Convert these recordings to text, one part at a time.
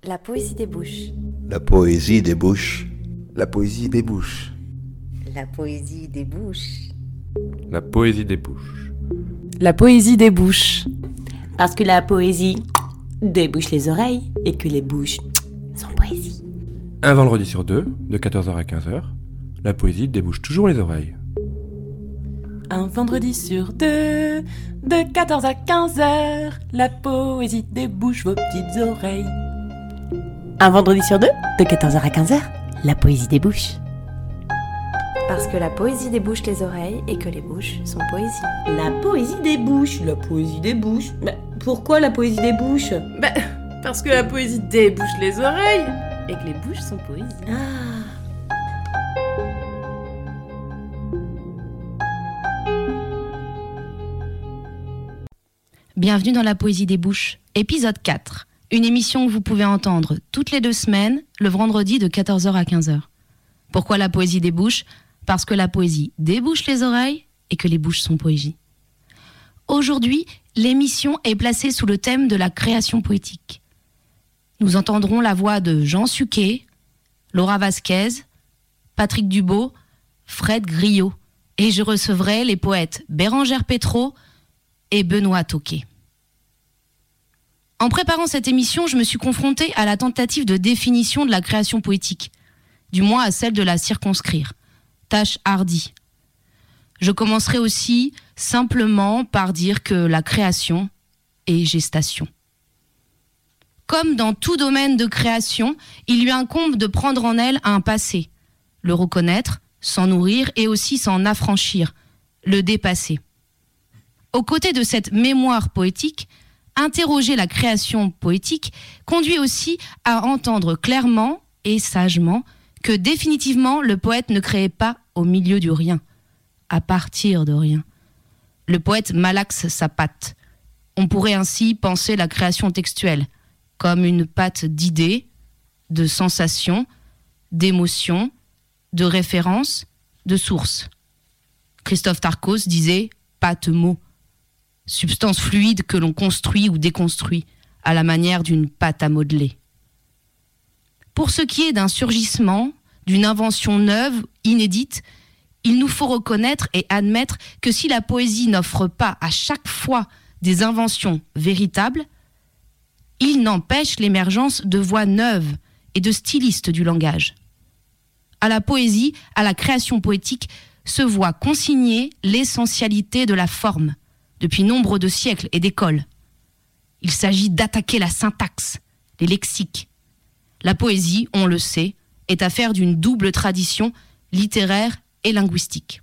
La poésie des bouches. La poésie des bouches. La poésie des bouches. La poésie des bouches. La poésie des bouches. La poésie des bouches. Parce que la poésie débouche les oreilles et que les bouches sont poésie. Un vendredi sur deux, de 14h à 15h, la poésie débouche toujours les oreilles. Un vendredi sur deux, de 14 à 15h, la poésie débouche vos petites oreilles. Un vendredi sur deux, de 14h à 15h, la poésie débouche. Parce que la poésie débouche les oreilles et que les bouches sont poésie. La poésie débouche. La poésie débouche. Pourquoi la poésie débouche? Parce que la poésie débouche les oreilles et que les bouches sont poésie. Bienvenue dans la poésie des bouches, épisode 4. Une émission que vous pouvez entendre toutes les 2 semaines, le vendredi de 14h à 15h. Pourquoi la poésie des bouches? Parce que la poésie débouche les oreilles et que les bouches sont poésie. Aujourd'hui, l'émission est placée sous le thème de la création poétique. Nous entendrons la voix de Jean Suquet, Laura Vasquez, Patrick Dubo, Fred Griot. Et je recevrai les poètes Bérangère Pétreau et Benoît Tauquet. En préparant cette émission, je me suis confrontée à la tentative de définition de la création poétique, du moins à celle de la circonscrire. Tâche hardie. Je commencerai aussi simplement par dire que la création est gestation. Comme dans tout domaine de création, il lui incombe de prendre en elle un passé, le reconnaître, s'en nourrir et aussi s'en affranchir, le dépasser. Aux côtés de cette mémoire poétique, interroger la création poétique conduit aussi à entendre clairement et sagement que définitivement le poète ne créait pas au milieu du rien, à partir de rien. Le poète malaxe sa patte. On pourrait ainsi penser la création textuelle comme une pâte d'idées, de sensations, d'émotions, de références, de sources. Christophe Tarkos disait « pâte mot », substance fluide que l'on construit ou déconstruit à la manière d'une pâte à modeler. Pour ce qui est d'un surgissement, d'une invention neuve, inédite, il nous faut reconnaître et admettre que si la poésie n'offre pas à chaque fois des inventions véritables, il n'empêche l'émergence de voix neuves et de stylistes du langage. À la poésie, à la création poétique, se voit consigner l'essentialité de la forme, depuis nombre de siècles et d'écoles. Il s'agit d'attaquer la syntaxe, les lexiques. La poésie, on le sait, est affaire d'une double tradition littéraire et linguistique.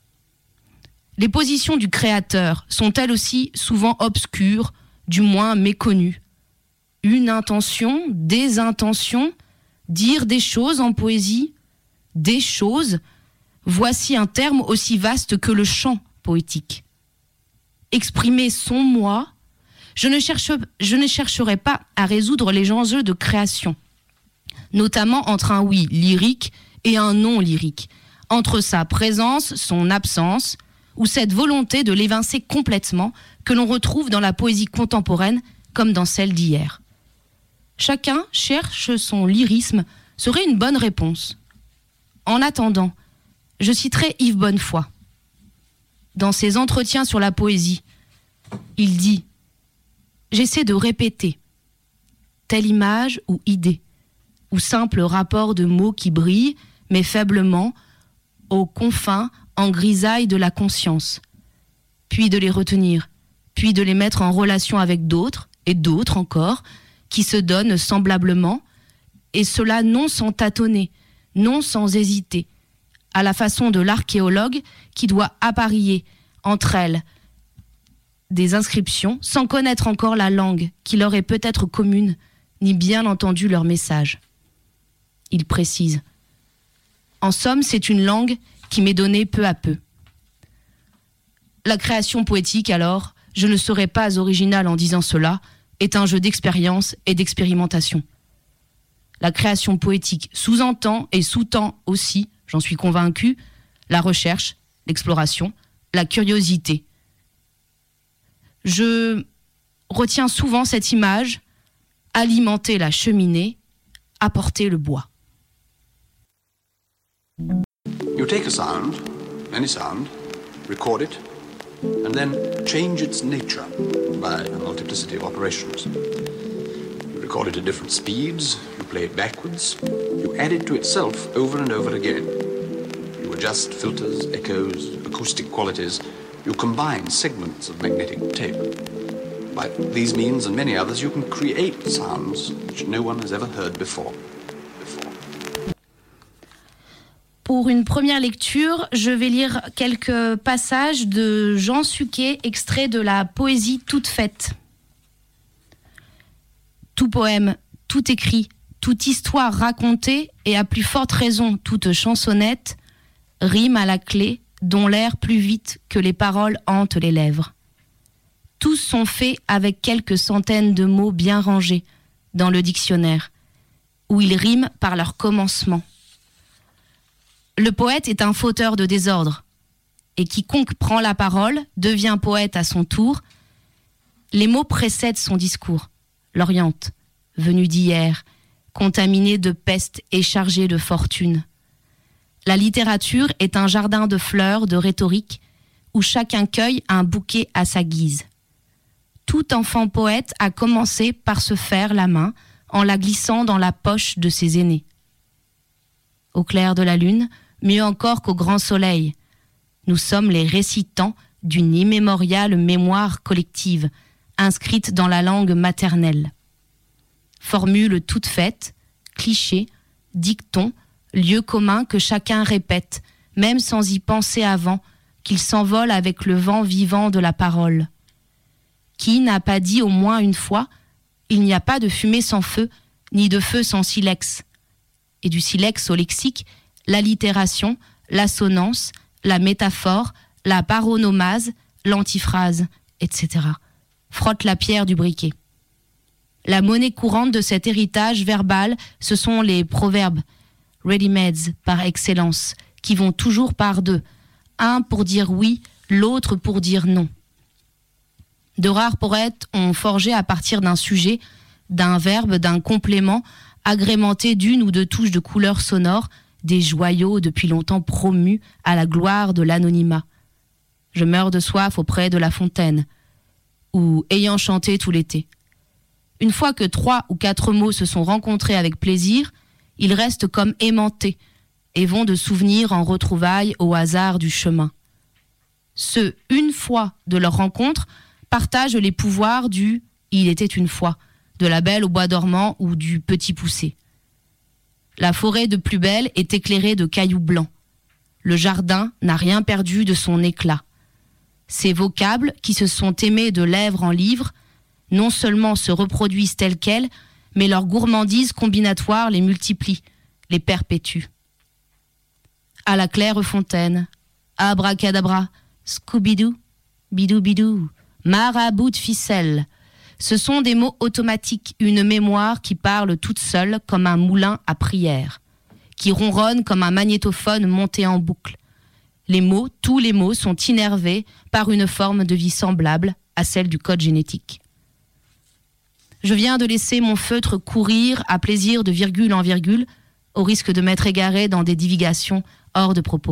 Les positions du créateur sont elles aussi souvent obscures, du moins méconnues. Une intention, des intentions, dire des choses en poésie, des choses, voici un terme aussi vaste que le chant poétique. Exprimer son moi, je ne chercherai pas à résoudre les enjeux de création, notamment entre un oui lyrique et un non lyrique, entre sa présence, son absence, ou cette volonté de l'évincer complètement que l'on retrouve dans la poésie contemporaine comme dans celle d'hier. Chacun cherche son lyrisme, serait une bonne réponse. En attendant, je citerai Yves Bonnefoy. Dans ses entretiens sur la poésie, il dit « J'essaie de répéter telle image ou idée, ou simple rapport de mots qui brillent, mais faiblement, aux confins, en grisaille de la conscience, puis de les retenir, puis de les mettre en relation avec d'autres, et d'autres encore, qui se donnent semblablement, et cela non sans tâtonner, non sans hésiter, à la façon de l'archéologue qui doit apparier entre elles des inscriptions sans connaître encore la langue qui leur est peut-être commune, ni bien entendu leur message. Il précise « En somme, c'est une langue qui m'est donnée peu à peu. » La création poétique, alors, je ne serai pas original en disant cela, est un jeu d'expérience et d'expérimentation. La création poétique sous-entend et sous-tend aussi, j'en suis convaincu, la recherche, l'exploration, la curiosité. Je retiens souvent cette image alimenter la cheminée, apporter le bois. You take a sound, any sound, record it, and then change its nature by a multiplicity of operations. You record it at different speeds, you play it backwards, you add it to itself over and over again. You adjust filters, echoes, acoustic qualities, you combine segments of magnetic tape. By these means and many others, you can create sounds which no one has ever heard before. Pour une première lecture, je vais lire quelques passages de Jean Suquet, extraits de la poésie toute faite. Tout poème, tout écrit, toute histoire racontée, et à plus forte raison toute chansonnette, rime à la clé, dont l'air plus vite que les paroles hantent les lèvres. Tous sont faits avec quelques centaines de mots bien rangés dans le dictionnaire, où ils riment par leur commencement. Le poète est un fauteur de désordre, et quiconque prend la parole devient poète à son tour. Les mots précèdent son discours, l'orientent, venu d'hier, contaminé de peste et chargé de fortune. La littérature est un jardin de fleurs, de rhétorique, où chacun cueille un bouquet à sa guise. Tout enfant poète a commencé par se faire la main en la glissant dans la poche de ses aînés. Au clair de la lune, mieux encore qu'au grand soleil, nous sommes les récitants d'une immémoriale mémoire collective, inscrite dans la langue maternelle. Formule toute faite, cliché, dicton, lieu commun que chacun répète, même sans y penser avant, qu'il s'envole avec le vent vivant de la parole. Qui n'a pas dit au moins une fois « Il n'y a pas de fumée sans feu, ni de feu sans silex » et du silex au lexique, l'allitération, l'assonance, la métaphore, la paronomase, l'antiphrase, etc. Frotte la pierre du briquet. La monnaie courante de cet héritage verbal, ce sont les proverbes, ready-mades par excellence, qui vont toujours par deux, un pour dire oui, l'autre pour dire non. De rares poètes ont forgé à partir d'un sujet, d'un verbe, d'un complément, agrémenté d'une ou deux touches de couleurs sonores, des joyaux depuis longtemps promus à la gloire de l'anonymat. Je meurs de soif auprès de la fontaine, ou ayant chanté tout l'été. Une fois que 3 ou 4 mots se sont rencontrés avec plaisir, ils restent comme aimantés et vont de souvenir en retrouvailles au hasard du chemin. Ceux, une fois de leur rencontre, partagent les pouvoirs du « il était une fois », de la belle au bois dormant ou du petit poussé. La forêt de plus belle est éclairée de cailloux blancs. Le jardin n'a rien perdu de son éclat. Ces vocables, qui se sont aimés de lèvres en livres, non seulement se reproduisent tels quels, mais leur gourmandise combinatoire les multiplie, les perpétue. À la claire fontaine, abracadabra, scooby-doo, bidou-bidou, marabout de ficelle. Ce sont des mots automatiques, une mémoire qui parle toute seule comme un moulin à prière, qui ronronne comme un magnétophone monté en boucle. Les mots, tous les mots sont innervés par une forme de vie semblable à celle du code génétique. Je viens de laisser mon feutre courir à plaisir de virgule en virgule, au risque de m'être égaré dans des divagations hors de propos.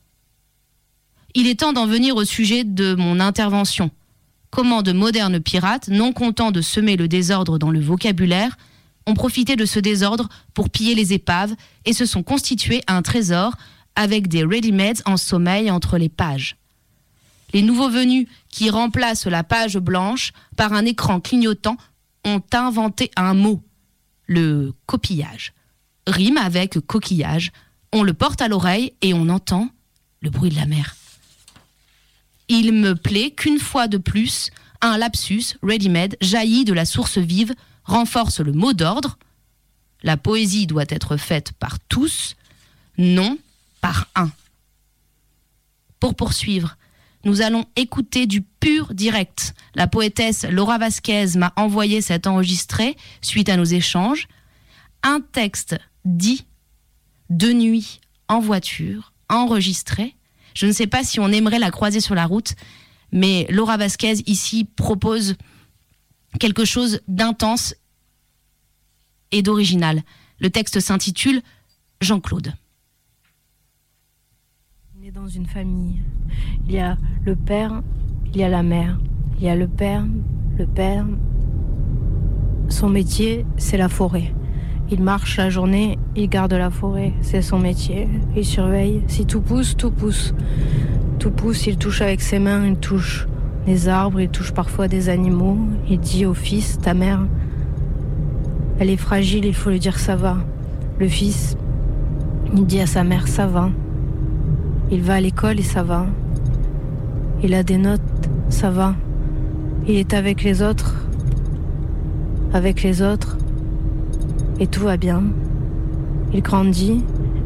Il est temps d'en venir au sujet de mon intervention. Comment de modernes pirates, non contents de semer le désordre dans le vocabulaire, ont profité de ce désordre pour piller les épaves et se sont constitués un trésor avec des ready-mades en sommeil entre les pages. Les nouveaux venus qui remplacent la page blanche par un écran clignotant ont inventé un mot, le copillage. Rime avec coquillage, on le porte à l'oreille et on entend le bruit de la mer. Il me plaît qu'une fois de plus, un lapsus ready-made jaillit de la source vive, renforce le mot d'ordre. La poésie doit être faite par tous, non par un. Pour poursuivre, nous allons écouter du pur direct. La poétesse Laura Vasquez m'a envoyé cet enregistré suite à nos échanges. Un texte dit de nuit en voiture, enregistré. Je ne sais pas si on aimerait la croiser sur la route, mais Laura Vasquez ici propose quelque chose d'intense et d'original. Le texte s'intitule Jean-Claude. On est dans une famille. Il y a le père, il y a la mère. Il y a le père. Son métier, c'est la forêt. Il marche la journée, il garde la forêt. C'est son métier. Il surveille. Si tout pousse, tout pousse. Tout pousse, il touche avec ses mains, il touche des arbres, il touche parfois des animaux. Il dit au fils, ta mère, elle est fragile, il faut lui dire ça va. Le fils, il dit à sa mère, ça va. Il va à l'école et ça va. Il a des notes, ça va. Il est avec les autres, et tout va bien. Il grandit,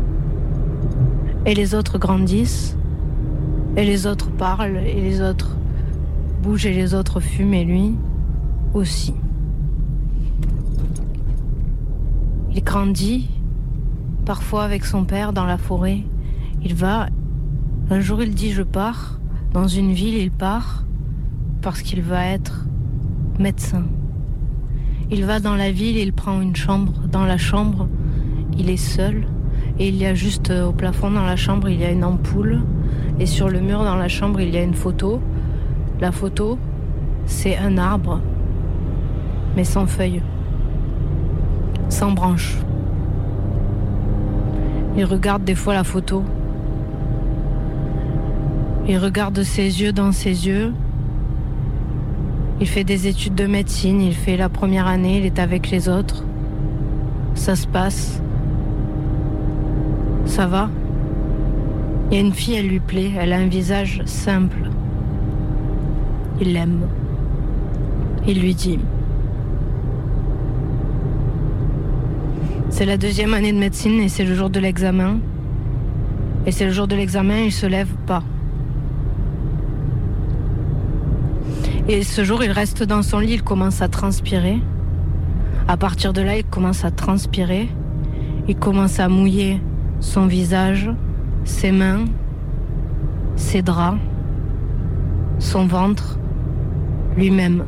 et les autres grandissent, et les autres parlent, et les autres bougent, et les autres fument, et lui aussi. Il grandit, parfois avec son père dans la forêt. Il va, un jour il dit je pars, dans une ville il part, parce qu'il va être médecin. Il va dans la ville, il prend une chambre. Dans la chambre, il est seul, et il y a juste au plafond dans la chambre, il y a une ampoule, et sur le mur dans la chambre, il y a une photo. La photo, c'est un arbre, mais sans feuilles, sans branches. Il regarde des fois la photo. Il regarde ses yeux dans ses yeux. Il fait des études de médecine, il fait la première année, il est avec les autres. Ça se passe. Ça va. Il y a une fille, elle lui plaît, elle a un visage simple. Il l'aime. Il lui dit. C'est la 2e année de médecine et c'est le jour de l'examen. Et c'est le jour de l'examen, il se lève pas. Et ce jour, il reste dans son lit, il commence à transpirer. À partir de là, il commence à transpirer. Il commence à mouiller son visage, ses mains, ses draps, son ventre, lui-même.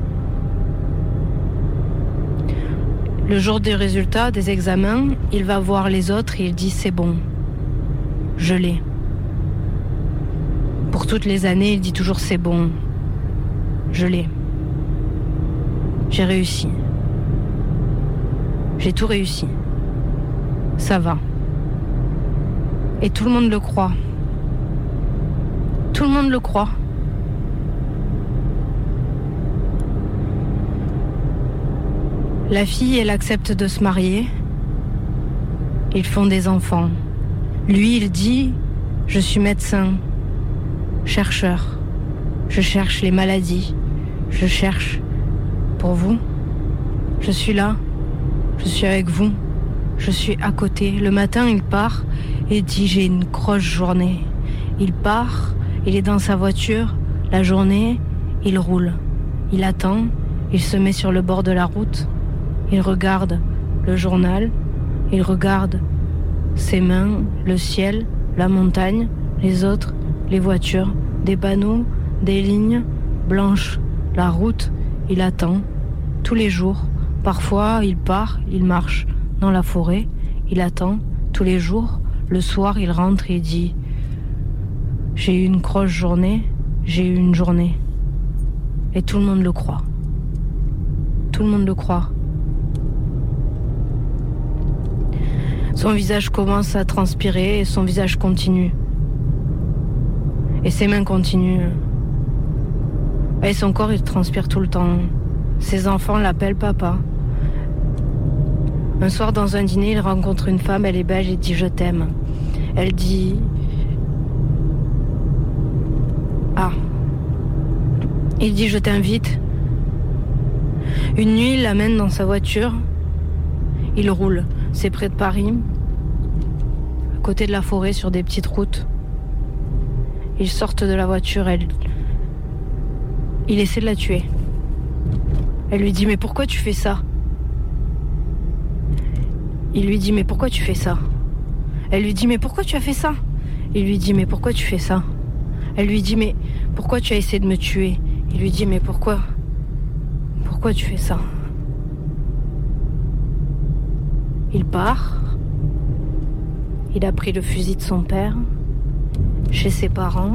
Le jour des résultats, des examens, il va voir les autres et il dit c'est bon, je l'ai. Pour toutes les années, il dit toujours c'est bon, je l'ai. J'ai réussi. J'ai tout réussi. Ça va. Et tout le monde le croit. Tout le monde le croit. La fille, elle accepte de se marier. Ils font des enfants. Lui, il dit, je suis médecin, chercheur. Je cherche les maladies. Je cherche pour vous. Je suis là. Je suis avec vous. Je suis à côté. Le matin, il part et dit, j'ai une grosse journée. Il part, il est dans sa voiture. La journée, il roule. Il attend, il se met sur le bord de la route. Il regarde le journal, il regarde ses mains, le ciel, la montagne, les autres, les voitures, des panneaux, des lignes blanches, la route, il attend, tous les jours. Parfois, il part, il marche dans la forêt, il attend, tous les jours. Le soir, il rentre et dit « J'ai eu une grosse journée, j'ai eu une journée. » Et tout le monde le croit. Tout le monde le croit. Son visage commence à transpirer et son visage continue. Et ses mains continuent. Et son corps, il transpire tout le temps. Ses enfants l'appellent papa. Un soir, dans un dîner, il rencontre une femme, elle est belge et dit « Je t'aime ». Elle dit « Ah ». Il dit « Je t'invite ». Une nuit, il l'amène dans sa voiture. Il roule. C'est près de Paris, à côté de la forêt, sur des petites routes. Ils sortent de la voiture, il essaie de la tuer. Elle lui dit « Mais pourquoi tu fais ça ?» Il lui dit « Mais pourquoi tu fais ça ?» Elle lui dit « Mais pourquoi tu as fait ça ?» Il lui dit « Mais pourquoi tu fais ça ?» Elle lui dit « Mais pourquoi tu as essayé de me tuer ?» Il lui dit « Mais pourquoi tu fais ça ?» Il part. Il a pris le fusil de son père, chez ses parents.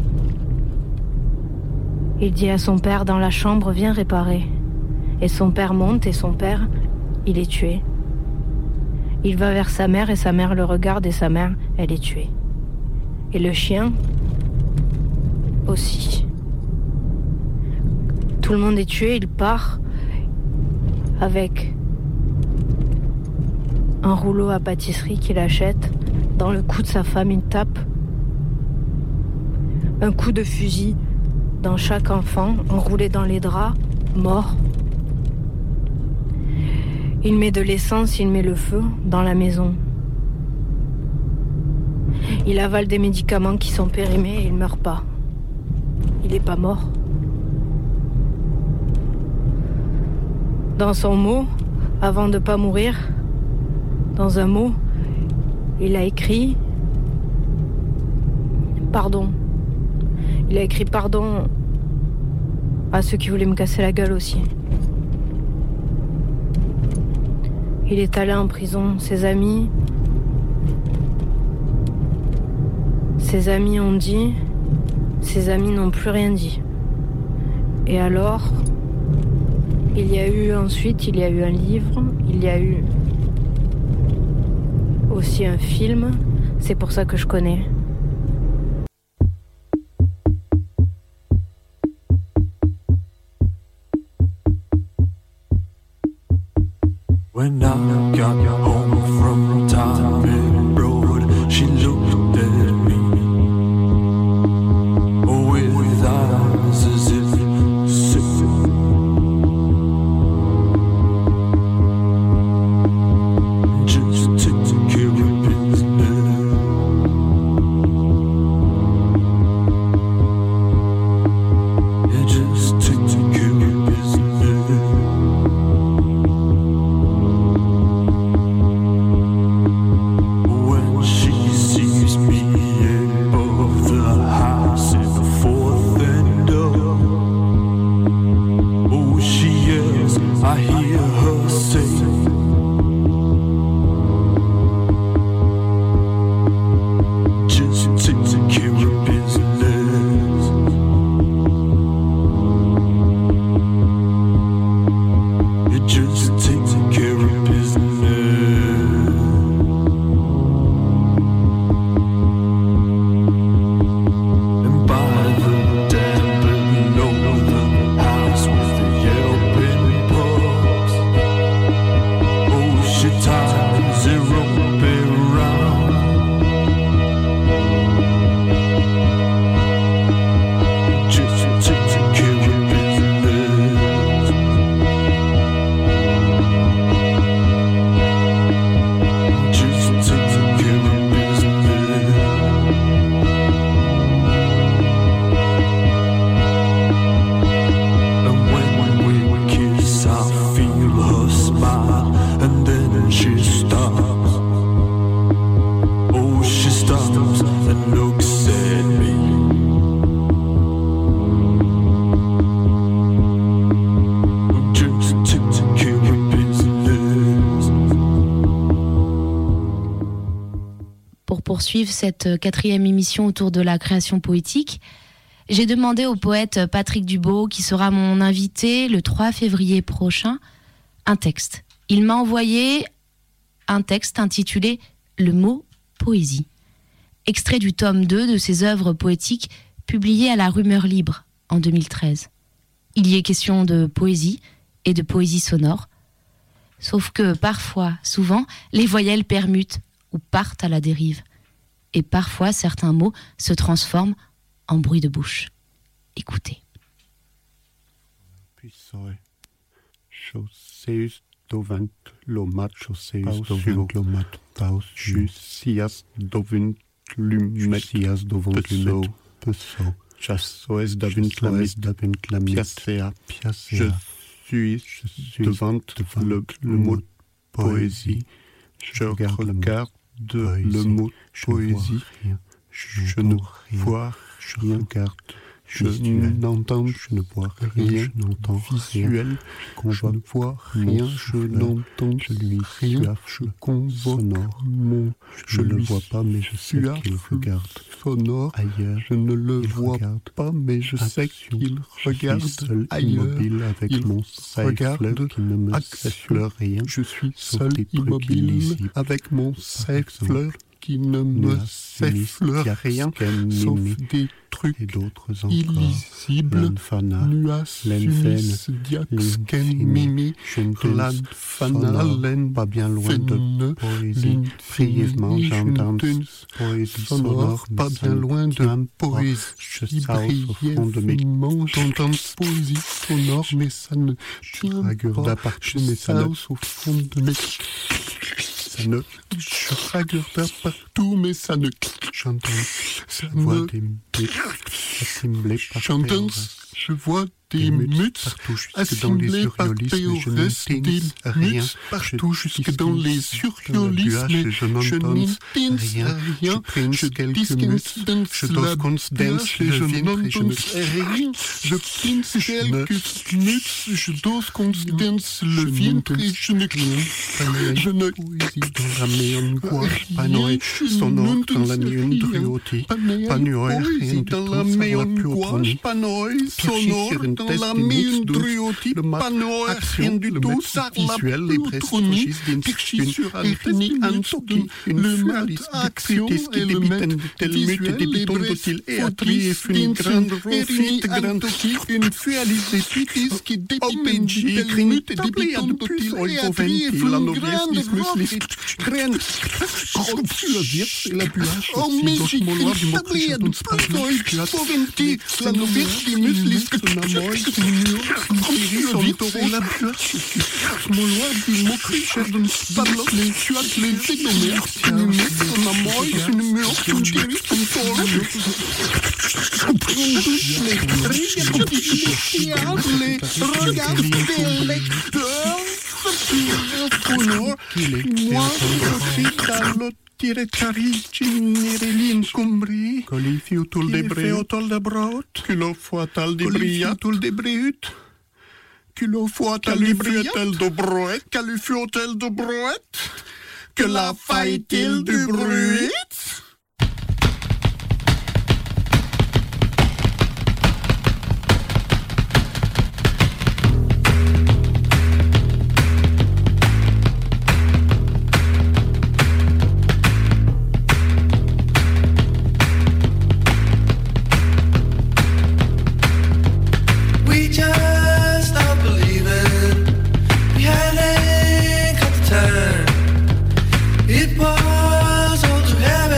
Il dit à son père dans la chambre, viens réparer. Et son père monte et son père, il est tué. Il va vers sa mère et sa mère le regarde et sa mère, elle est tuée. Et le chien aussi. Tout le monde est tué, il part avec un rouleau à pâtisserie qu'il achète. Dans le cou de sa femme, il tape un coup de fusil dans chaque enfant, enroulé dans les draps, mort. Il met de l'essence, il met le feu dans la maison. Il avale des médicaments qui sont périmés et il meurt pas. Il est pas mort. Dans son mot, avant de pas mourir, dans un mot, il a écrit pardon. Il a écrit pardon à ceux qui voulaient me casser la gueule aussi. Il est allé en prison. Ses amis ont dit, ses amis n'ont plus rien dit. Et alors, il y a eu un livre, il y a eu aussi un film, c'est pour ça que je connais. When I got home from Time Road, she looked at me with eyes as if sick. Just take care of business. Yeah, just take care of business. Poursuivre cette 4e émission autour de la création poétique, j'ai demandé au poète Patrick Dubault, qui sera mon invité le 3 février prochain, un texte. Il m'a envoyé un texte intitulé « Le mot poésie », extrait du tome 2 de ses œuvres poétiques publiées à la Rumeur Libre en 2013. Il y est question de poésie et de poésie sonore, sauf que parfois, souvent, les voyelles permutent ou partent à la dérive. Et parfois, certains mots se transforment en bruit de bouche. Écoutez. Chauseus dovent lomat, chauseus dovent lomat, paus, jusias dovent lumet, peso, chassoes davent lamit, piacea, je suis devant le mot poésie, je regarde le mot poésie, je ne vois, je regarde, Je n'entends, je ne vois rien, je n'entends visuel, je ne vois rien, je n'entends, je lui rien, je convoque mon, je ne le vois pas, mais je sais qu'il regarde sonore ailleurs, je ne le vois pas, mais je sais qu'il regarde ailleurs, immobile avec mon regarde qui ne me siffle rien, je suis seul immobile avec mon siffleur qui ne me siffle rien, sauf des trucs et d'autres illisibles, nuas, sunis, diax, mimi, l'anfana, pas bien loin de poésie, brièvement j'entends poésie sonore, pas bien loin de poésie, brièvement j'entends poésie sonore, mais ça ne tient pas, je saute au fond de mes... Ça ne... Je regarde partout, mais ça ne... J'entends... Ça voit des assemblés par j'entends... Je vois des mutes assemblés par théoresses, des mutes partout jusque dans les surréalismes, mais je n'entends rien. Je dispense la buache et je n'entends rien. Je pince quelques mutes, je dose constance le ventre et je ne... Je ne... Poésie dans la méandroie, panoé sonore dans la méandriotie, panoé rien dans la méandroie, panoé sonore dans la méandriotie, panoé rien du tout, ça visuel, les prestrogistes d'une sur ethnie antoki, le mat action élément visuel, les prestrogistes d'une ethnie antoki, une fualisée pitis qui dépime d'élément d'ébiton de plus et la noblesse graine. Comme tu le dis, c'est la buache. Oh, mais j'ai une tablière de platoï, pauventi, la noblesse des muscles que tu n'as moins. Comme tu le dis, c'est la buache. Mon loi du moquerie, je donne pas les tuates, les énomères. Une messe, on a moins, une mure, tu dirais, ton tour. Prends tous les regarde des lecteurs. Moi, aussi, dans le diretari, Cinerelin Cumbri, Colifiutul de Breut, Culofoatal de Breut, Culofoatal de Breut, Califiutel de Breut, que la faille-t-il du bruit? It was all too heavy.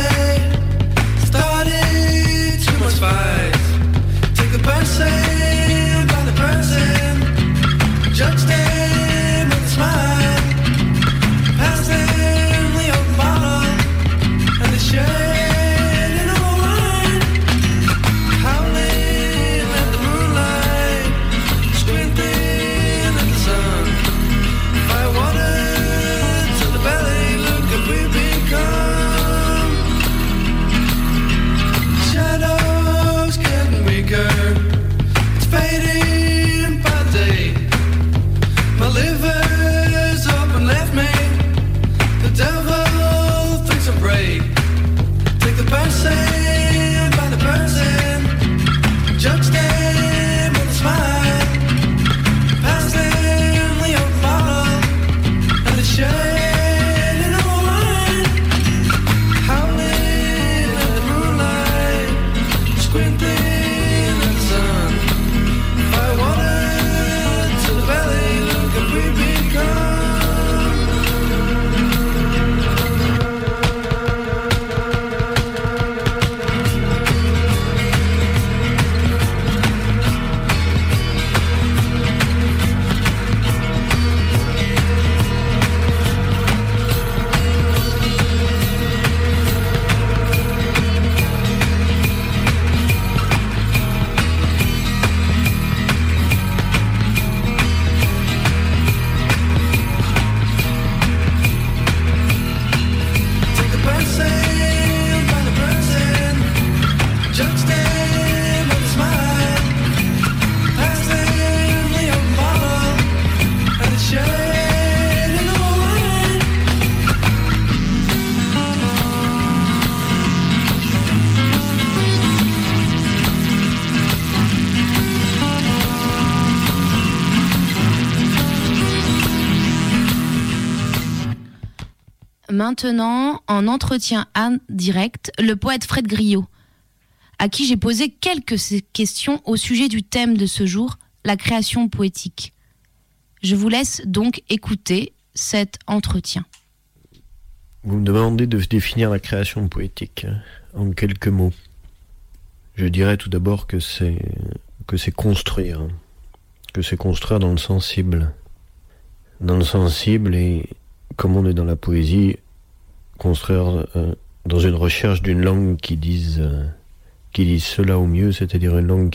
maintenant en entretien indirect le poète Fred Griot, à qui j'ai posé quelques questions au sujet du thème de ce jour, la création poétique. Je vous laisse donc écouter cet entretien. Vous me demandez de définir la création poétique en quelques mots. Je dirais tout d'abord que c'est construire, que c'est construire dans le sensible. Dans le sensible et, comme on est dans la poésie, construire dans une recherche d'une langue qui dise cela au mieux, c'est-à-dire une langue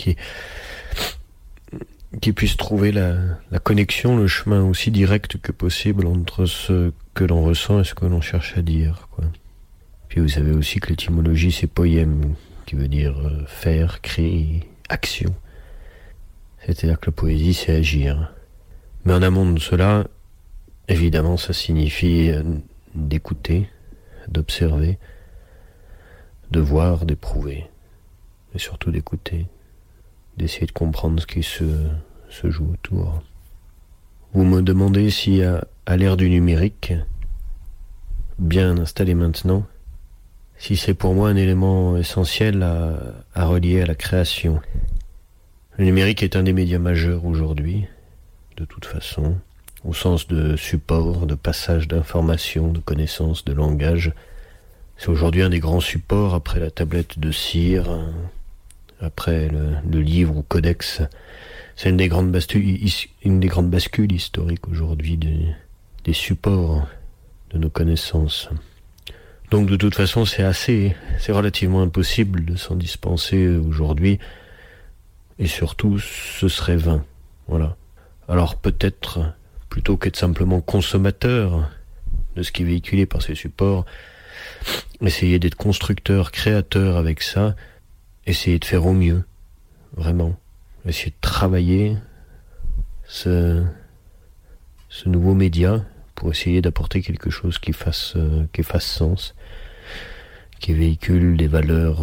qui puisse trouver la connexion, le chemin aussi direct que possible entre ce que l'on ressent et ce que l'on cherche à dire, quoi. Puis vous savez aussi que l'étymologie c'est poème, qui veut dire faire, créer, action. C'est-à-dire que la poésie c'est agir. Mais en amont de cela, évidemment ça signifie d'écouter, d'observer, de voir, d'éprouver, et surtout d'écouter, d'essayer de comprendre ce qui se joue autour. Vous me demandez si à l'ère du numérique, bien installé maintenant, si c'est pour moi un élément essentiel à relier à la création. Le numérique est un des médias majeurs aujourd'hui, de toute façon, au sens de support, de passage d'informations, de connaissances, de langage. C'est aujourd'hui un des grands supports après la tablette de cire, après le livre ou codex. C'est une des grandes bascules historiques aujourd'hui des supports de nos connaissances. Donc de toute façon c'est relativement impossible de s'en dispenser aujourd'hui, et surtout ce serait vain. Voilà. Alors peut-être, plutôt qu'être simplement consommateur de ce qui est véhiculé par ces supports, essayer d'être constructeur, créateur avec ça, essayer de faire au mieux, vraiment. Essayer de travailler ce nouveau média pour essayer d'apporter quelque chose qui fasse sens, qui véhicule des valeurs,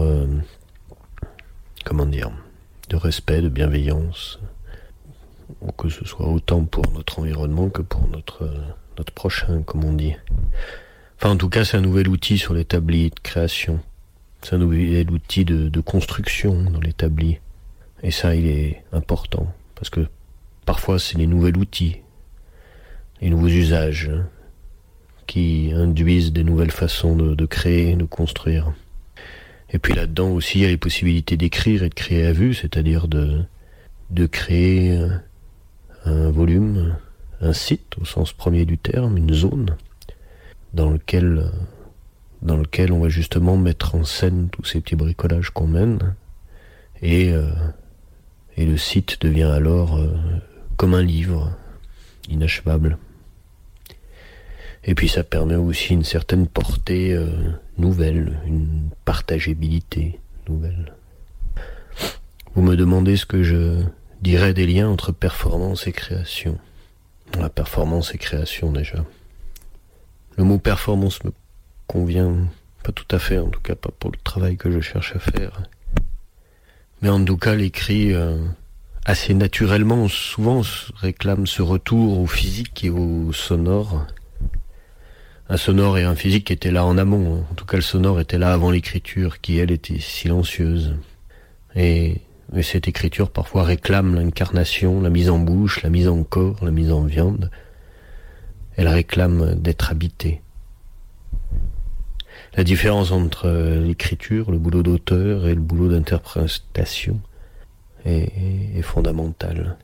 de respect, de bienveillance, que ce soit autant pour notre environnement que pour notre prochain, comme on dit. Enfin, en tout cas, c'est un nouvel outil sur l'établi de création. C'est un nouvel outil de construction dans l'établi. Et ça, il est important, parce que parfois, c'est les nouveaux outils, les nouveaux usages, qui induisent des nouvelles façons de créer, de construire. Et puis là-dedans aussi, il y a les possibilités d'écrire et de créer à vue, c'est-à-dire de créer un volume, un site, au sens premier du terme, une zone, dans lequel on va justement mettre en scène tous ces petits bricolages qu'on mène, et le site devient alors comme un livre, inachevable. Et puis ça permet aussi une certaine portée nouvelle, une partageabilité nouvelle. Vous me demandez ce que je dirais des liens entre performance et création. La performance et création déjà. Le mot performance me convient pas tout à fait, en tout cas pas pour le travail que je cherche à faire. Mais en tout cas, l'écrit, assez naturellement, souvent réclame ce retour au physique et au sonore. Un sonore et un physique étaient là en amont. En tout cas, le sonore était là avant l'écriture, qui, elle, était silencieuse. Et cette écriture, parfois, réclame l'incarnation, la mise en bouche, la mise en corps, la mise en viande. Elle réclame d'être habitée. La différence entre l'écriture, le boulot d'auteur et le boulot d'interprétation est fondamentale.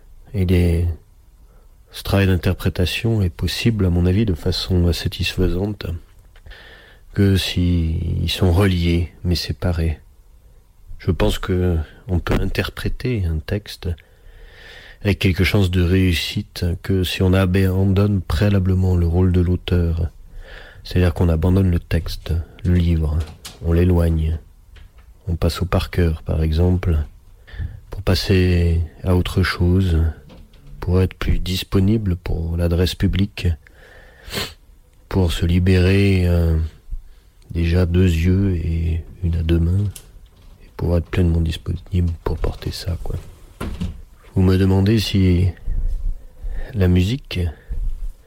Ce travail d'interprétation est possible, à mon avis, de façon satisfaisante que s'ils sont reliés, mais séparés. Je pense que on peut interpréter un texte avec quelque chose de réussite que si on abandonne préalablement le rôle de l'auteur. C'est-à-dire qu'on abandonne le texte, le livre, on l'éloigne. On passe au par cœur, par exemple, pour passer à autre chose, pour être plus disponible pour l'adresse publique, pour se libérer déjà 2 yeux et une à 2 mains, et pour être pleinement disponible pour porter ça, quoi. Vous me demandez si la musique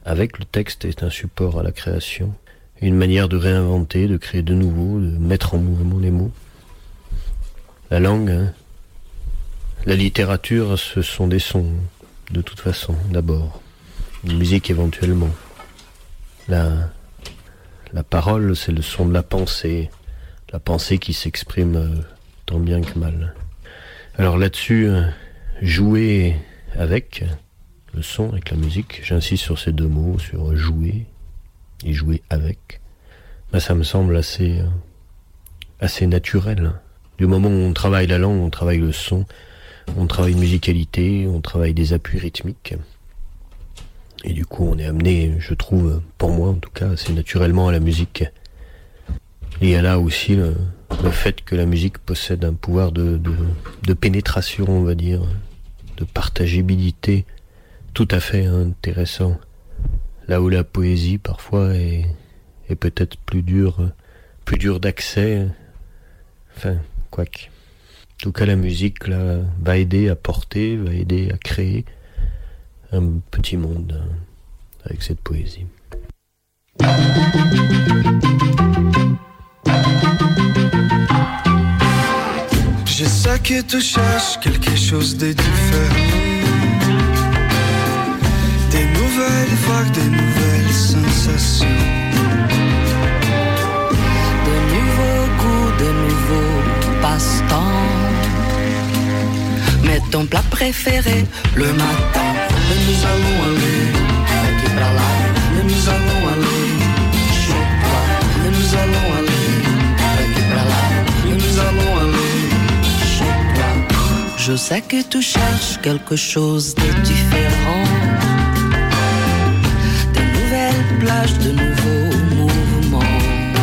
avec le texte est un support à la création, une manière de réinventer, de créer de nouveau, de mettre en mouvement les mots. La langue, hein, la littérature, ce sont des sons, de toute façon, d'abord. Une musique éventuellement. La parole, c'est le son de la pensée qui s'exprime tant bien que mal. Alors là-dessus, jouer avec le son, avec la musique, j'insiste sur ces deux mots, sur jouer et jouer avec. Ben, ça me semble assez naturel. Du moment où on travaille la langue, on travaille le son, on travaille une musicalité, on travaille des appuis rythmiques. Et du coup, on est amené, je trouve, pour moi en tout cas, assez naturellement à la musique. Il y a là aussi le fait que la musique possède un pouvoir de pénétration, on va dire, de partageabilité tout à fait intéressant. Là où la poésie, parfois, est peut-être plus dure d'accès. Enfin, quoique. En tout cas, la musique, là, va aider à porter, va aider à créer un petit monde avec cette poésie. Je sais que tu cherches quelque chose de différent. Des nouvelles vagues, des nouvelles sensations. De nouveaux goûts, de nouveaux passe-temps. Mais ton plat préféré, le matin. Et nous allons aller, qui par là. Et nous allons aller, chez toi. Et nous allons aller, qui par là. Et nous allons aller. Je sais que tu cherches quelque chose de différent. De nouvelles plages, de nouveaux mouvements.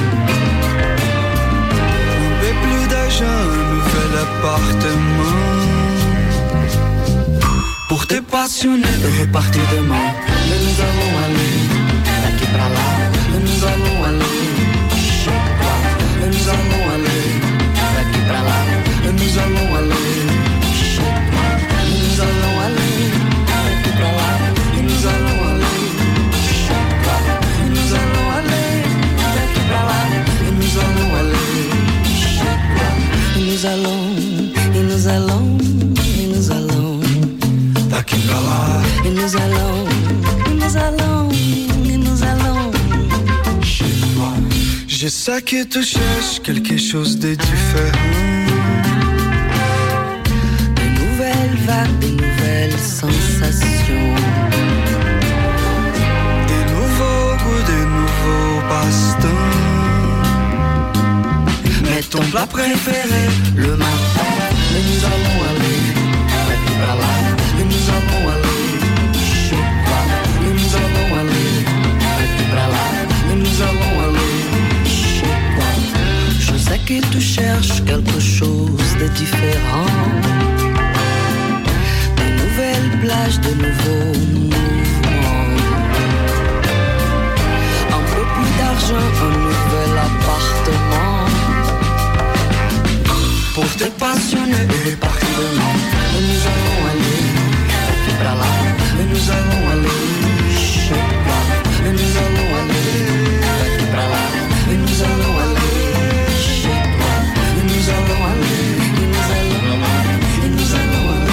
Un peu plus d'argent, un nouvel appartement. Pour te passionner et repartir demain. Et nous allons aller, qui par là. Et nous allons aller, chez toi. Et nous allons aller, qui par là. Et nous allons aller. Nous allons aller, et nous allons aller, et nous allons aller, et nous allons aller, et nous allons, et nous allons, et nous allons, et nous allons, et nous allons, et nous allons chez toi. Je sais que tu cherches quelque chose de différent. Des nouvelles sensations. Des nouveaux goûts, des nouveaux passe-temps. Mais ton plat préféré, le matin. Mais nous allons aller, par là. Mais nous allons aller, chez toi. Mais nous allons aller, par là. Mais nous allons aller, chez toi. Je sais que tu cherches quelque chose de différent. Nouvelle plage, de nouveaux mouvements. Un peu plus d'argent, un nouvel appartement. Pour te passionner et partir demain. Et nous allons aller, par là. Et nous allons aller, chez toi. Et nous allons aller, par là. Et nous allons aller, chez toi. Et nous allons aller, et nous allons aller, et nous allons aller.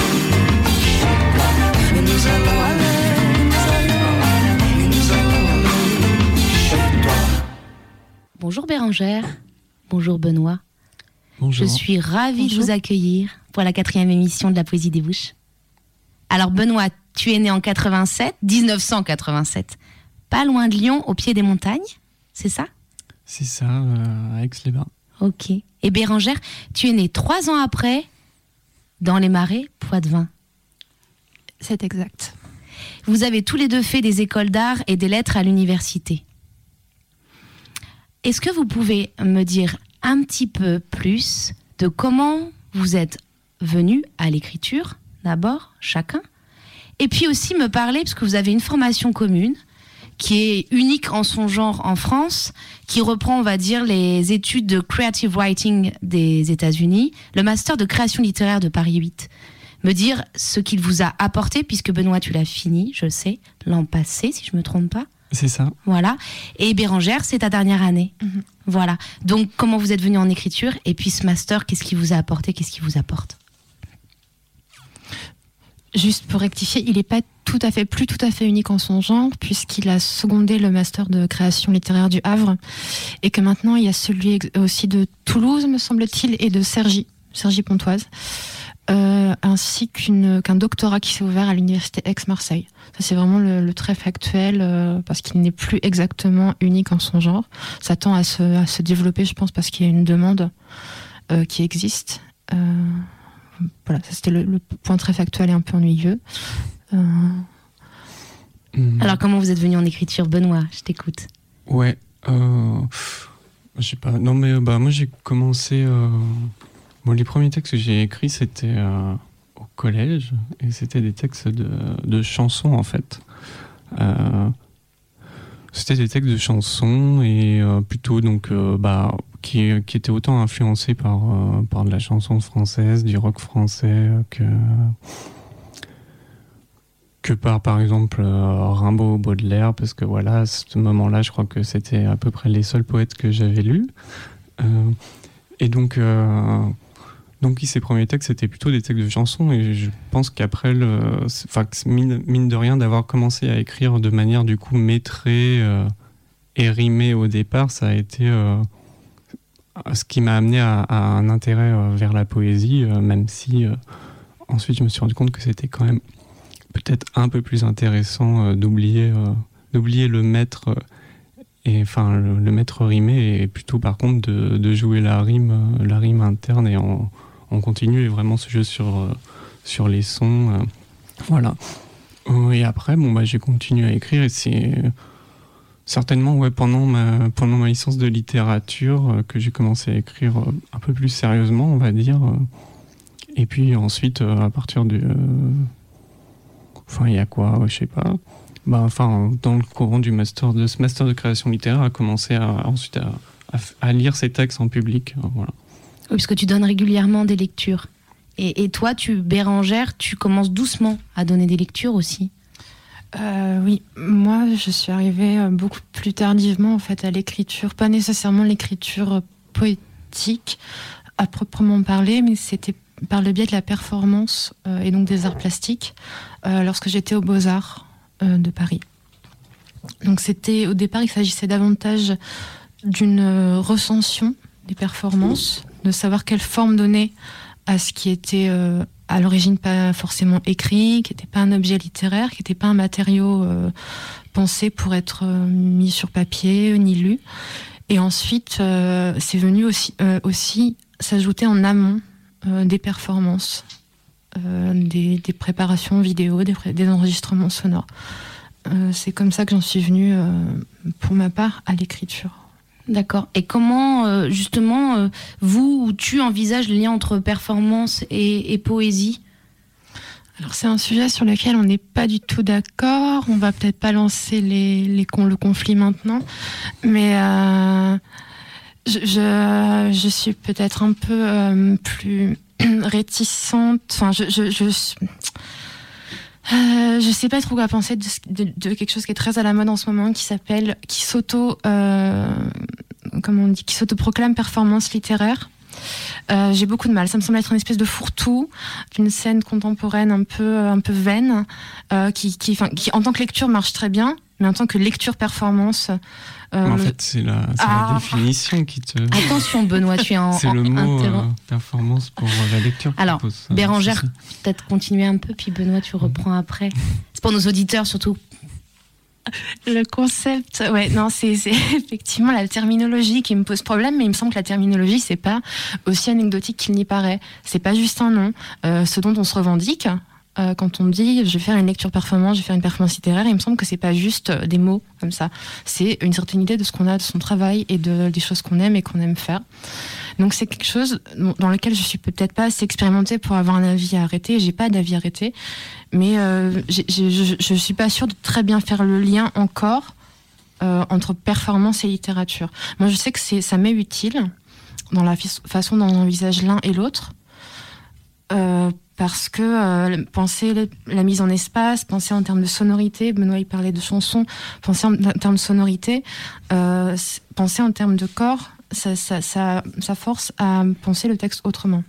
Et nous allons aller, et nous allons aller chez toi. Bonjour Bérangère, bonjour Benoît. Bonjour. Je suis ravie de vous accueillir pour la 4e émission de la Poésie des Bouches. Alors Benoît, tu es né en 1987, pas loin de Lyon, au pied des montagnes, c'est ça ? C'est ça, à Aix-les-Bains. Ok. Et Bérangère, tu es née 3 ans après, dans les Marais, Poitevin. C'est exact. Vous avez tous les deux fait des écoles d'art et des lettres à l'université. Est-ce que vous pouvez me dire un petit peu plus de comment vous êtes venus à l'écriture, d'abord, chacun, et puis aussi me parler, parce que vous avez une formation commune, qui est unique en son genre en France, qui reprend, on va dire, les études de creative writing des États-Unis, le master de création littéraire de Paris 8. me dire ce qu'il vous a apporté, puisque Benoît, tu l'as fini, je sais, l'an passé, si je me trompe pas. C'est ça. Voilà. Et Bérangère, c'est ta dernière année. Voilà. Donc, comment vous êtes venu en écriture? Et puis, ce master, qu'est-ce qui vous a apporté? Qu'est-ce qui vous apporte? Juste pour rectifier, il n'est pas plus tout à fait unique en son genre, puisqu'il a secondé le master de création littéraire du Havre, et que maintenant il y a celui aussi de Toulouse, me semble-t-il, et de Cergy Pontoise, ainsi qu'un doctorat qui s'est ouvert à l'université Aix-Marseille. Ça, c'est vraiment le trait factuel, parce qu'il n'est plus exactement unique en son genre. Ça tend à se développer, je pense, parce qu'il y a une demande qui existe. Voilà, ça c'était le point très factuel et un peu ennuyeux. Alors, comment vous êtes venu en écriture, Benoît? Je t'écoute. Ouais, je sais pas. Non, mais moi j'ai commencé. Les premiers textes que j'ai écrits, c'était au collège, et c'était des textes de chansons en fait. C'était des textes de chansons et plutôt donc qui étaient autant influencés par de la chanson française, du rock français que par exemple Rimbaud ou Baudelaire, parce que voilà, à ce moment-là, je crois que c'était à peu près les seuls poètes que j'avais lus. Et donc ces premiers textes, c'était plutôt des textes de chansons, et je pense qu'après, mine de rien, d'avoir commencé à écrire de manière du coup métrée et rimée au départ, ça a été ce qui m'a amené à un intérêt vers la poésie, même si ensuite je me suis rendu compte que c'était quand même peut-être un peu plus intéressant d'oublier le maître le maître rimé, et plutôt par contre de jouer la rime interne, et on continue vraiment ce jeu sur les sons, voilà. Et après j'ai continué à écrire, et c'est certainement pendant ma licence de littérature que j'ai commencé à écrire un peu plus sérieusement, on va dire. Et puis ensuite à partir du il y a quoi, je sais pas. Dans le courant de ce master de création littéraire, a commencé ensuite à lire ces textes en public, voilà. Oui, parce que tu donnes régulièrement des lectures. Et toi, Bérangère, tu commences doucement à donner des lectures aussi. Oui, moi je suis arrivée beaucoup plus tardivement en fait à l'écriture, pas nécessairement l'écriture poétique à proprement parler, mais c'était par le biais de la performance et donc des arts plastiques lorsque j'étais aux Beaux-Arts de Paris. Donc au départ il s'agissait davantage d'une recension des performances, de savoir quelle forme donner à ce qui était à l'origine pas forcément écrit, qui n'était pas un objet littéraire, qui n'était pas un matériau pensé pour être mis sur papier ni lu. Et ensuite c'est venu aussi s'ajouter en amont des performances, des préparations vidéo, des enregistrements sonores. C'est comme ça que j'en suis venue pour ma part à l'écriture. D'accord. Et comment, justement, tu envisages le lien entre performance et poésie? Alors, c'est un sujet sur lequel on n'est pas du tout d'accord. On va peut-être pas lancer le conflit maintenant. Mais je suis peut-être un peu plus réticente. Enfin, je sais pas trop quoi penser de quelque chose qui est très à la mode en ce moment, qui s'autoproclame performance littéraire. J'ai beaucoup de mal. Ça me semble être une espèce de fourre-tout d'une scène contemporaine un peu vaine, qui en tant que lecture marche très bien, mais en tant que lecture performance. En fait, c'est la définition qui te. Attention, Benoît, tu es en. C'est le mot performance pour la lecture. Alors, Bérangère, peut-être continuer un peu, puis Benoît, tu reprends après. C'est pour nos auditeurs surtout. Le concept, c'est effectivement la terminologie qui me pose problème, mais il me semble que la terminologie, c'est pas aussi anecdotique qu'il n'y paraît. C'est pas juste un nom. Ce dont on se revendique, quand on dit je vais faire une lecture performance, je vais faire une performance littéraire, il me semble que c'est pas juste des mots comme ça. C'est une certaine idée de ce qu'on a de son travail et des choses qu'on aime et qu'on aime faire. Donc c'est quelque chose dans lequel je suis peut-être pas assez expérimentée pour avoir un avis arrêté. J'ai pas d'avis arrêté, mais je suis pas sûre de très bien faire le lien encore entre performance et littérature. Moi je sais que ça m'est utile dans la façon dont on envisage l'un et l'autre. parce que penser la mise en espace, penser en termes de sonorité, Benoît il parlait de chansons, penser en termes de sonorité, penser en termes de corps, ça force à penser le texte autrement.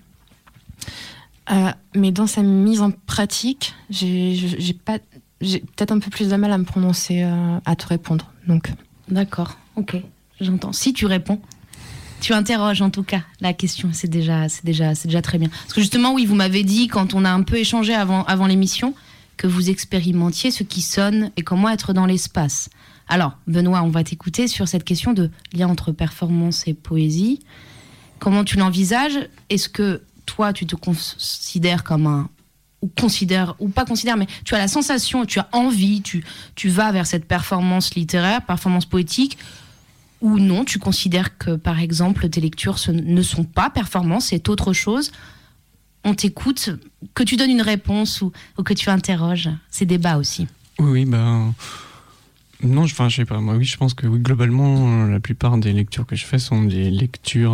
Mais dans sa mise en pratique, j'ai peut-être un peu plus de mal à me prononcer, à te répondre. Donc. D'accord, ok, j'entends. Si tu réponds, tu interroges en tout cas la question, c'est déjà très bien. Parce que justement, oui, vous m'avez dit quand on a un peu échangé avant l'émission que vous expérimentiez ce qui sonne et comment être dans l'espace. Alors, Benoît, on va t'écouter sur cette question de lien entre performance et poésie. Comment tu l'envisages ? Est-ce que toi, tu te considères comme ou pas considère, mais tu as la sensation, tu as envie, tu vas vers cette performance littéraire, performance poétique, ou non, tu considères que, par exemple, tes lectures ne sont pas performances, c'est autre chose. On t'écoute, que tu donnes une réponse ou que tu interroges. C'est débat aussi. Oui, non, je sais pas. Moi, oui, je pense que oui, globalement, la plupart des lectures que je fais sont des lectures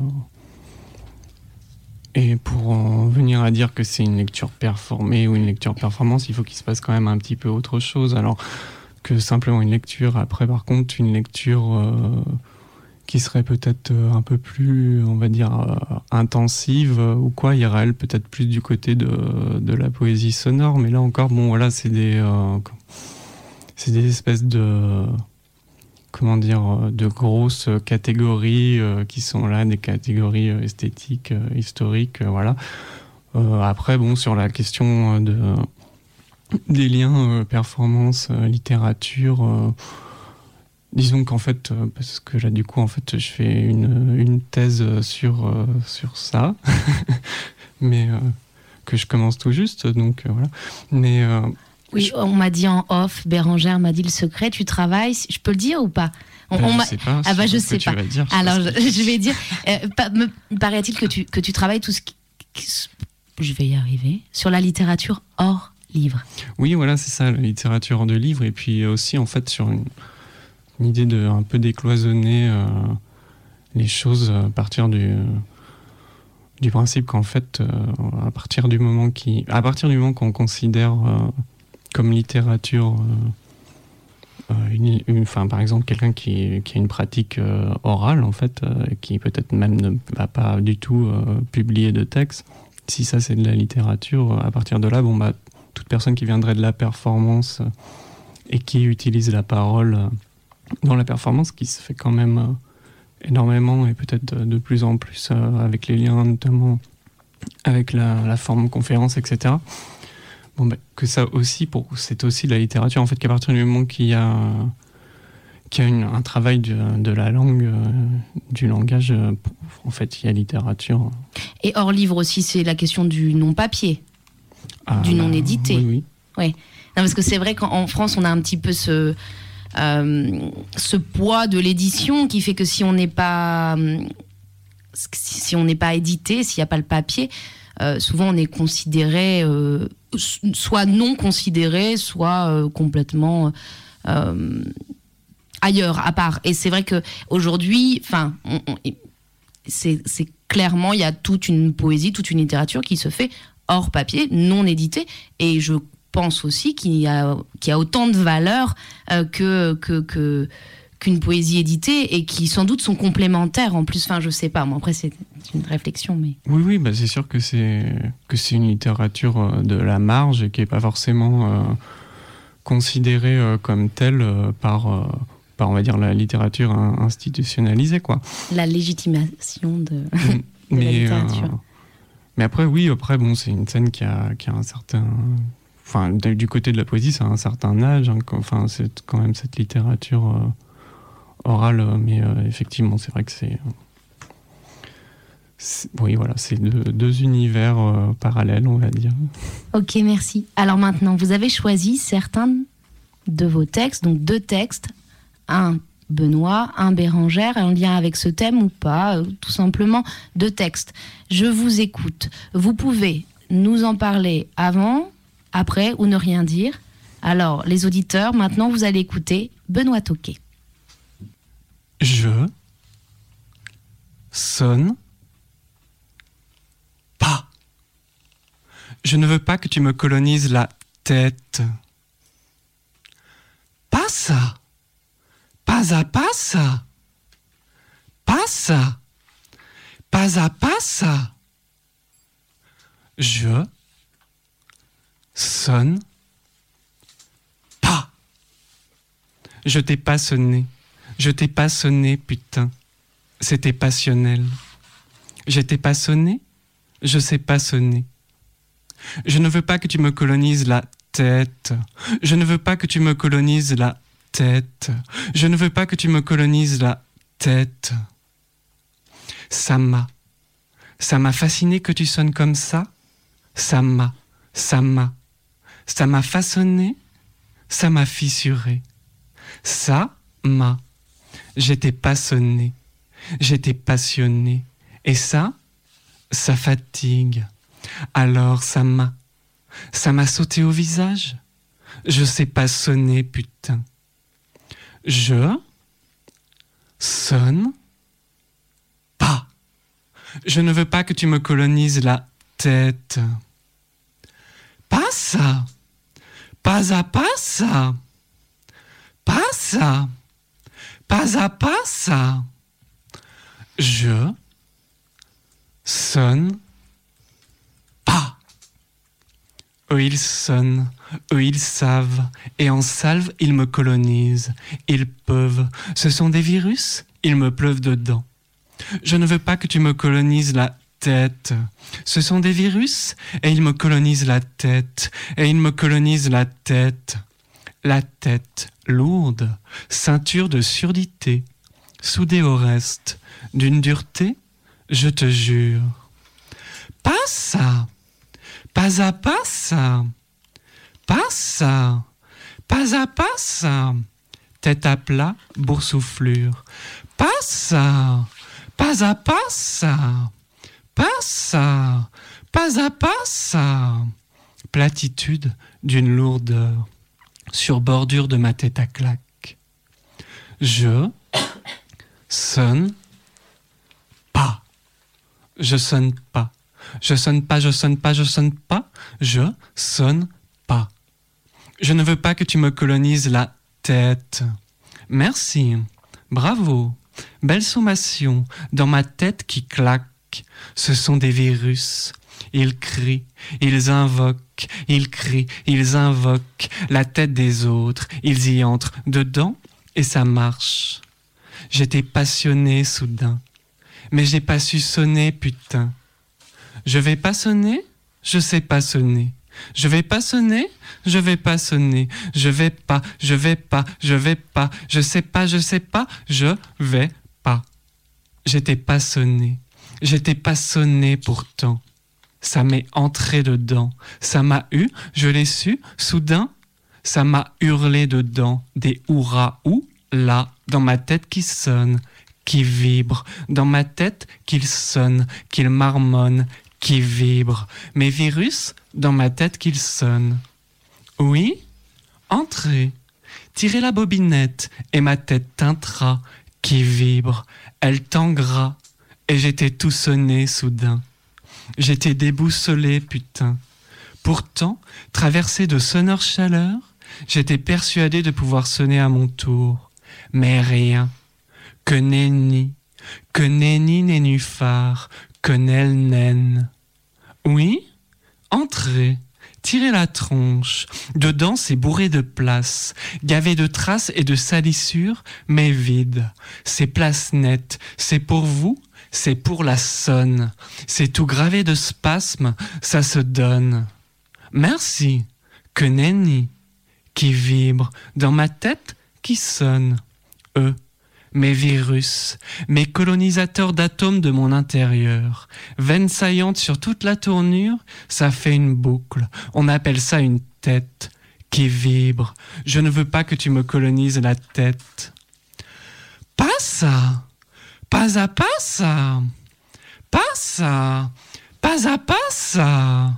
et pour en venir à dire que c'est une lecture performée ou une lecture performance, il faut qu'il se passe quand même un petit peu autre chose. Alors que simplement une lecture. Après, par contre, une lecture qui serait peut-être un peu plus, on va dire, intensive ou quoi, irait peut-être plus du côté de la poésie sonore. Mais là encore, bon, voilà, c'est des espèces de, comment dire, de grosses catégories qui sont là, des catégories esthétiques, historiques, voilà. Après, bon, sur la question des liens performance, littérature, disons qu'en fait, parce que là du coup en fait je fais une thèse sur ça, mais que je commence tout juste, donc voilà. Mais oui, on m'a dit en off, Bérangère m'a dit le secret, tu travailles, je peux le dire ou pas? Je sais pas. Ah bah je sais pas. Dire, alors je vais dire, me paraît-il que tu travailles tout ce qui, je vais y arriver, sur la littérature hors livre. Oui, voilà, c'est ça, la littérature hors de livre, et puis aussi en fait sur une idée de un peu décloisonner les choses à partir du principe qu'en fait à partir du moment qu'on considère comme littérature enfin par exemple quelqu'un qui a une pratique orale en fait qui peut-être même ne va pas du tout publier de texte, si ça c'est de la littérature, à partir de là toute personne qui viendrait de la performance et qui utilise la parole dans la performance, qui se fait quand même énormément et peut-être de plus en plus avec les liens notamment avec la forme conférence, etc. Que ça aussi, c'est aussi de la littérature en fait, qu'à partir du moment qu'il y a un travail de la langue, du langage, en fait il y a littérature. Et hors livre aussi, c'est la question du non-papier. Du non-édité. Oui. Ouais. Non, parce que c'est vrai qu'en France, on a un petit peu ce poids de l'édition qui fait que si on n'est pas édité, s'il n'y a pas le papier, souvent on est considéré, soit non considéré, soit complètement ailleurs, à part. Et c'est vrai qu'aujourd'hui, c'est clairement, il y a toute une poésie, toute une littérature qui se fait hors papier, non édité, et je pense aussi qu'il y a autant de valeur qu'une poésie éditée, et qui sans doute sont complémentaires en plus. Enfin, je sais pas, moi après c'est une réflexion, mais oui, c'est sûr que c'est une littérature de la marge et qui est pas forcément considérée comme telle par on va dire la littérature institutionnalisée, quoi. La légitimation de la littérature. Mais après, bon, c'est une scène qui a un certain... Enfin, du côté de la poésie, ça a un certain âge. Hein, enfin, c'est quand même cette littérature orale. Mais effectivement, c'est vrai que oui, voilà, c'est deux univers parallèles, on va dire. Ok, merci. Alors maintenant, vous avez choisi certains de vos textes, donc 2 textes. Un Benoît, un Bérangère, en lien avec ce thème ou pas, tout simplement 2 textes. Je vous écoute. Vous pouvez nous en parler avant, après ou ne rien dire. Alors, les auditeurs, maintenant vous allez écouter Benoît Tocqué. Je sonne pas. Je ne veux pas que tu me colonises la tête. Passa, passa, passa, passa, passa, passa. Je sonne pas. Je t'ai pas sonné. Je t'ai pas sonné, putain. C'était passionnel. Je t'ai pas sonné. Je sais pas sonner. Je ne veux pas que tu me colonises la tête. Je ne veux pas que tu me colonises la tête. Je ne veux pas que tu me colonises la tête. Ça m'a fasciné que tu sonnes comme ça. Ça m'a façonné. Ça m'a fissuré. Ça m'a. J'étais passionné. J'étais passionné. Et ça fatigue. Alors ça m'a sauté au visage. Je sais pas sonner, putain. Je sonne pas. Je ne veux pas que tu me colonises la tête. Passa, passa, passa, passa, passa, passa. Je sonne pas. Eux ils sonnent, eux ils savent, et en salve ils me colonisent. Ils peuvent, ce sont des virus, ils me pleuvent dedans. Je ne veux pas que tu me colonises la tête. Ce sont des virus, et ils me colonisent la tête, et ils me colonisent la tête. La tête lourde, ceinture de surdité, soudée au reste, d'une dureté, je te jure. Passa, passa, passa, passa, passa, passa, tête à plat, boursouflure. Passa, passa, passa, passa, passa, passa, platitude d'une lourdeur, sur bordure de ma tête à claque. Je sonne pas. Je sonne pas. Je sonne pas, je sonne pas, je sonne pas. Je sonne pas. Je ne veux pas que tu me colonises la tête. Merci. Bravo. Belle sommation dans ma tête qui claque. Ce sont des virus. Ils crient, ils invoquent, ils crient, ils invoquent la tête des autres. Ils y entrent dedans et ça marche. J'étais passionné soudain, mais j'ai pas su sonner, putain. Je vais pas sonner, je sais pas sonner. Je vais pas sonner, je vais pas sonner. Je vais pas, je vais pas, je vais pas. Je sais pas, je sais pas, je vais pas. J'étais pas sonné, j'étais pas sonné pourtant. Ça m'est entré dedans, ça m'a eu, je l'ai su, soudain, ça m'a hurlé dedans, des hurrahs ou là, dans ma tête qui sonne, qui vibre, dans ma tête qu'il sonne, qu'il marmonne, qui vibre, mes virus, dans ma tête qu'il sonne. Oui, entrez, tirez la bobinette, et ma tête teintera, qui vibre, elle tanguera, et j'étais tout sonné soudain. J'étais déboussolé, putain. Pourtant, traversé de sonores chaleurs, j'étais persuadé de pouvoir sonner à mon tour. Mais rien. Que nenni, que nenni nénuphar, que nel naine. Oui, entrez, tirez la tronche. Dedans, c'est bourré de place, gavé de traces et de salissures, mais vide. C'est place nette, c'est pour vous, c'est pour la sonne. C'est tout gravé de spasmes, ça se donne. Merci, que nenni, qui vibre, dans ma tête qui sonne. Eux, mes virus, mes colonisateurs d'atomes de mon intérieur. Veines saillantes sur toute la tournure, ça fait une boucle. On appelle ça une tête qui vibre. Je ne veux pas que tu me colonises la tête. Passa, passa, passa, passa, passa, passa,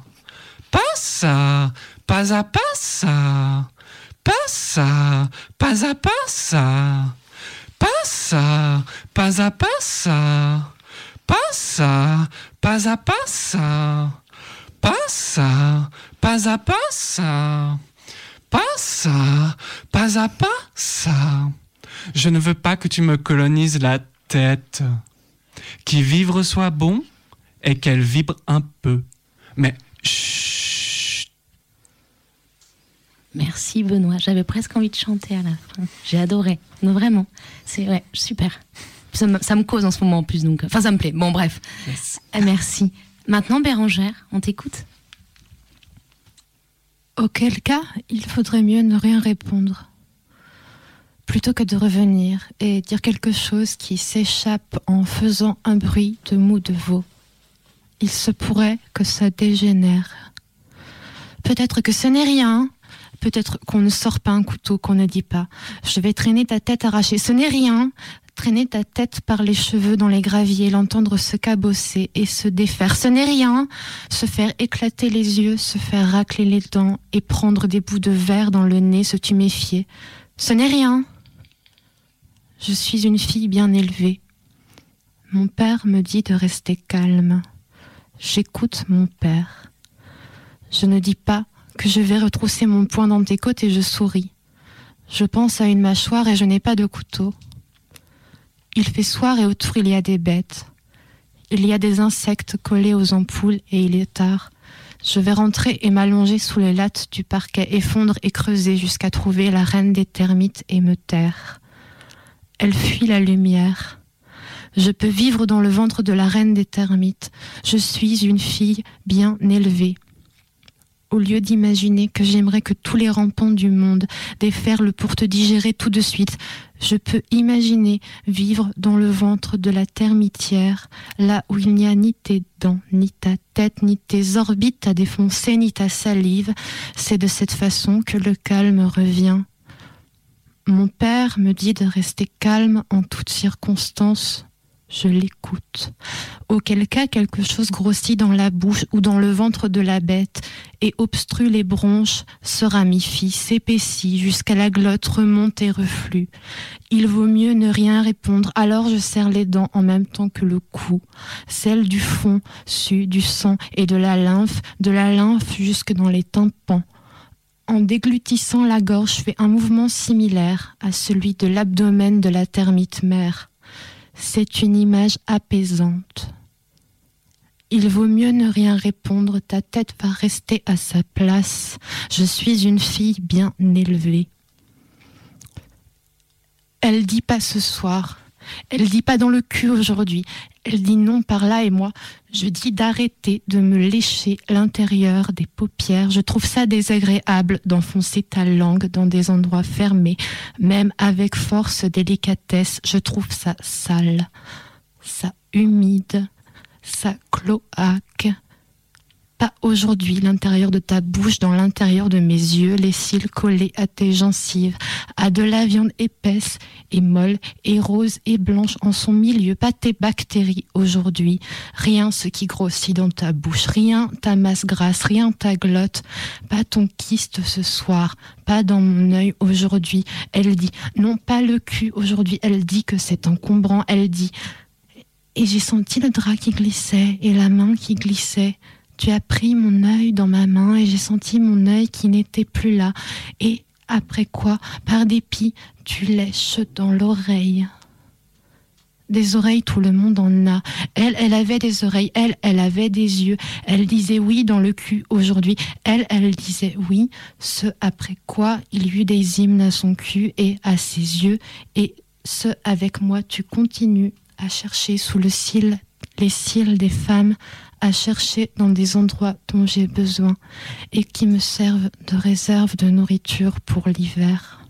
passa, passa, passa, passa, passa, passa. Passa, passa, passa, passa, passa, passa, Passa, pas à passa. Passa, pas à passa. Je ne veux pas que tu me colonises la tête. Qui vivre soit bon et qu'elle vibre un peu. Mais chut. Merci Benoît, j'avais presque envie de chanter à la fin. J'ai adoré, non, vraiment. C'est ouais, super. Ça me cause en ce moment en plus, donc. Enfin, ça me plaît. Bon, bref. Yes. Merci. Maintenant, Bérangère, on t'écoute. Auquel cas, il faudrait mieux ne rien répondre. Plutôt que de revenir et dire quelque chose qui s'échappe en faisant un bruit de mou de veau. Il se pourrait que ça dégénère. Peut-être que ce n'est rien. Peut-être qu'on ne sort pas un couteau, qu'on ne dit pas. Je vais traîner ta tête arrachée. Ce n'est rien. Traîner ta tête par les cheveux dans les graviers, l'entendre se cabosser et se défaire. Ce n'est rien. Se faire éclater les yeux, se faire racler les dents et prendre des bouts de verre dans le nez, se tuméfier. Ce n'est rien. Je suis une fille bien élevée. Mon père me dit de rester calme. J'écoute mon père. Je ne dis pas que je vais retrousser mon poing dans tes côtes et je souris. Je pense à une mâchoire et je n'ai pas de couteau. Il fait soir et autour il y a des bêtes. Il y a des insectes collés aux ampoules et il est tard. Je vais rentrer et m'allonger sous les lattes du parquet, effondre et creuser jusqu'à trouver la reine des termites et me taire. Elle fuit la lumière. Je peux vivre dans le ventre de la reine des termites. Je suis une fille bien élevée. Au lieu d'imaginer que j'aimerais que tous les rampants du monde déferlent pour te digérer tout de suite, je peux imaginer vivre dans le ventre de la termitière, là où il n'y a ni tes dents, ni ta tête, ni tes orbites à défoncer, ni ta salive. C'est de cette façon que le calme revient. Mon père me dit de rester calme en toutes circonstances. Je l'écoute. Auquel cas, quelque chose grossit dans la bouche ou dans le ventre de la bête et obstrue les bronches, se ramifie, s'épaissit jusqu'à la glotte, remonte et reflue. Il vaut mieux ne rien répondre, alors je serre les dents en même temps que le cou, celle du fond, su du sang et de la lymphe jusque dans les tympans. En déglutissant la gorge, je fais un mouvement similaire à celui de l'abdomen de la termite mère. C'est une image apaisante. Il vaut mieux ne rien répondre, ta tête va rester à sa place. Je suis une fille bien élevée. Elle dit pas ce soir, elle dit pas dans le cul aujourd'hui, elle dit non par là et moi, je dis d'arrêter de me lécher l'intérieur des paupières. Je trouve ça désagréable d'enfoncer ta langue dans des endroits fermés, même avec force, délicatesse. Je trouve ça sale, ça humide, ça cloaque. Pas aujourd'hui, l'intérieur de ta bouche, dans l'intérieur de mes yeux, les cils collés à tes gencives, à de la viande épaisse et molle et rose et blanche en son milieu. Pas tes bactéries aujourd'hui, rien ce qui grossit dans ta bouche, rien ta masse grasse, rien ta glotte, pas ton kyste ce soir, pas dans mon œil aujourd'hui. Elle dit, non pas le cul aujourd'hui, elle dit que c'est encombrant, elle dit... Et j'ai senti le drap qui glissait et la main qui glissait. Tu as pris mon œil dans ma main et j'ai senti mon œil qui n'était plus là. Et après quoi, par dépit, tu lèches dans l'oreille. Des oreilles, tout le monde en a. Elle avait des oreilles. Elle avait des yeux. Elle disait oui dans le cul aujourd'hui. Elle disait oui. Ce après quoi, il y eut des hymnes à son cul et à ses yeux. Et ce avec moi, tu continues à chercher sous le cil, les cils des femmes, à chercher dans des endroits dont j'ai besoin et qui me servent de réserve de nourriture pour l'hiver.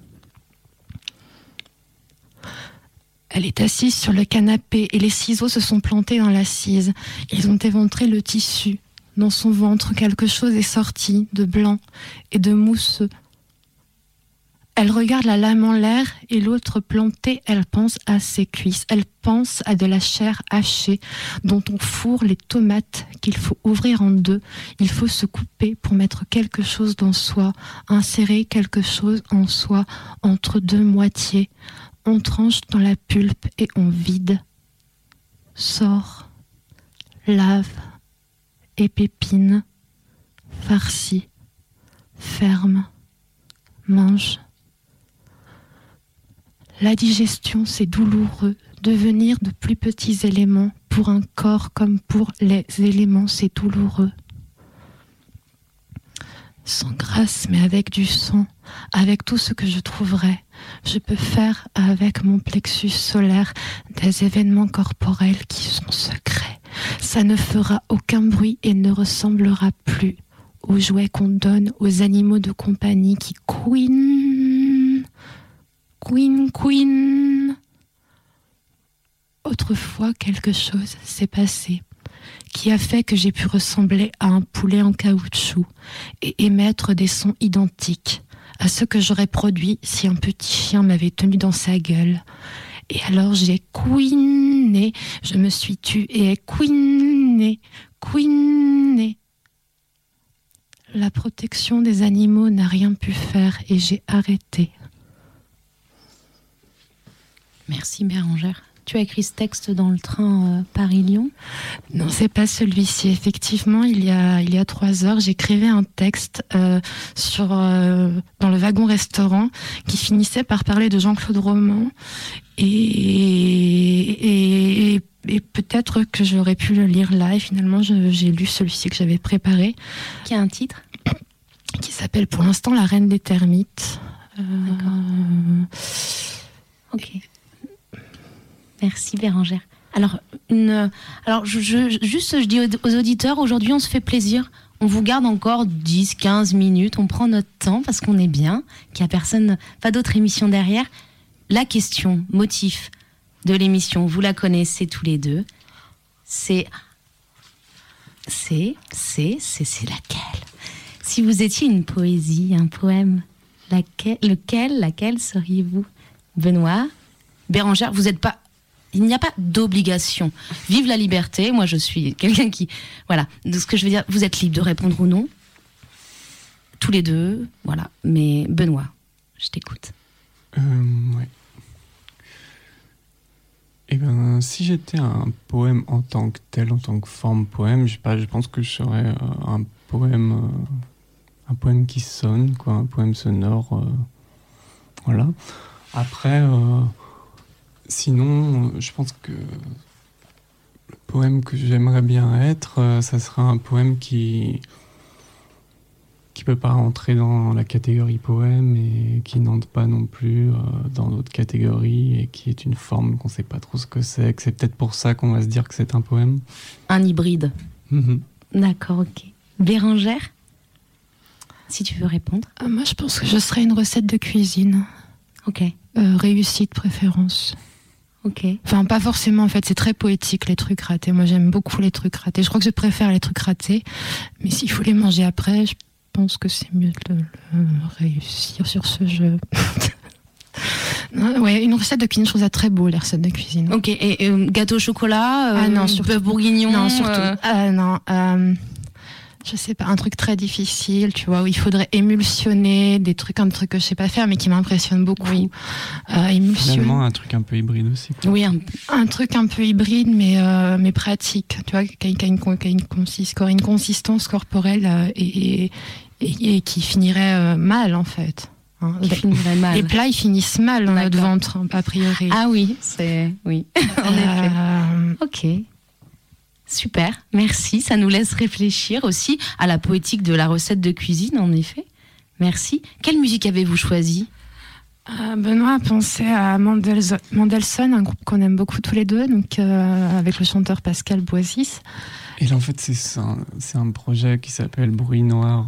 Elle est assise sur le canapé et les ciseaux se sont plantés dans l'assise. Ils ont éventré le tissu. Dans son ventre, quelque chose est sorti de blanc et de mousseux. Elle regarde la lame en l'air et l'autre plantée, elle pense à ses cuisses. Elle pense à de la chair hachée dont on fourre les tomates qu'il faut ouvrir en deux. Il faut se couper pour mettre quelque chose dans soi, insérer quelque chose en soi entre deux moitiés. On tranche dans la pulpe et on vide. Sort, lave et pépine. farci, ferme, mange. La digestion, c'est douloureux. Devenir de plus petits éléments pour un corps comme pour les éléments, c'est douloureux. Sans grâce, mais avec du sang, avec tout ce que je trouverai. Je peux faire avec mon plexus solaire des événements corporels qui sont secrets. Ça ne fera aucun bruit et ne ressemblera plus aux jouets qu'on donne aux animaux de compagnie qui couinent, couinent, couinent. Autrefois, quelque chose s'est passé qui a fait que j'ai pu ressembler à un poulet en caoutchouc et émettre des sons identiques à ceux que j'aurais produits si un petit chien m'avait tenu dans sa gueule. Et alors j'ai couiné, je me suis tue et couiné, couiné. La protection des animaux n'a rien pu faire et j'ai arrêté. Merci Bérangère. Tu as écrit ce texte dans le train Paris-Lyon ? Non, c'est pas celui-ci. Effectivement, il y a 3 heures, j'écrivais un texte dans le wagon-restaurant qui finissait par parler de Jean-Claude Roman. Et peut-être que j'aurais pu le lire là. Et finalement, j'ai lu celui-ci que j'avais préparé. Qui a un titre ? Qui s'appelle pour l'instant La Reine des Termites. D'accord. Ok. Merci Bérangère. Alors, je dis aux auditeurs, aujourd'hui on se fait plaisir. On vous garde encore 10-15 minutes, on prend notre temps parce qu'on est bien, qu'il n'y a personne, pas d'autre émission derrière. La question, motif de l'émission, vous la connaissez tous les deux. C'est laquelle ? Si vous étiez une poésie, un poème, laquelle seriez-vous ? Benoît, Bérangère, vous n'êtes pas... Il n'y a pas d'obligation. Vive la liberté. Moi, je suis quelqu'un qui... Voilà. Donc, ce que je veux dire, vous êtes libre de répondre ou non. Tous les deux. Voilà. Mais Benoît, je t'écoute. Ouais. Eh ben, si j'étais un poème en tant que tel, en tant que forme poème, je sais pas, je pense que je serais un poème qui sonne, quoi, un poème sonore. Voilà. Après... Sinon, je pense que le poème que j'aimerais bien être, ça sera un poème qui peut pas rentrer dans la catégorie poème et qui n'entre pas non plus dans d'autres catégories et qui est une forme qu'on sait pas trop ce que c'est peut-être pour ça qu'on va se dire que c'est un poème. Un hybride. Mm-hmm. D'accord, ok. Bérangère, si tu veux répondre. Moi, je pense que je serais une recette de cuisine. Ok. Réussite, préférence. Ok. Enfin, pas forcément, en fait, c'est très poétique, les trucs ratés. Moi, j'aime beaucoup les trucs ratés. Je crois que je préfère les trucs ratés. Mais s'il faut les manger après, je pense que c'est mieux de le réussir sur ce jeu. Ouais, une recette de cuisine, je trouve ça très beau, les recettes de cuisine. Ok, et gâteau au chocolat, non, surtout. bœuf bourguignon. Non, surtout. Je sais pas, un truc très difficile, tu vois, où il faudrait émulsionner un truc que je sais pas faire, mais qui m'impressionne beaucoup. Oui. Finalement, un truc un peu hybride aussi, quoi. Oui, un truc un peu hybride, mais pratique, tu vois, qui a une consistance corporelle et qui finirait mal, en fait. Hein. Les plats, ils finissent mal dans notre ventre, a priori. Ah oui, oui, en effet. Ok. Super, merci. Ça nous laisse réfléchir aussi à la poétique de la recette de cuisine, en effet. Merci. Quelle musique avez-vous choisie ? Benoît a pensé à Mendelssohn, un groupe qu'on aime beaucoup tous les deux, donc avec le chanteur Pascal Boisis. Et là, en fait, c'est un projet qui s'appelle Bruit Noir,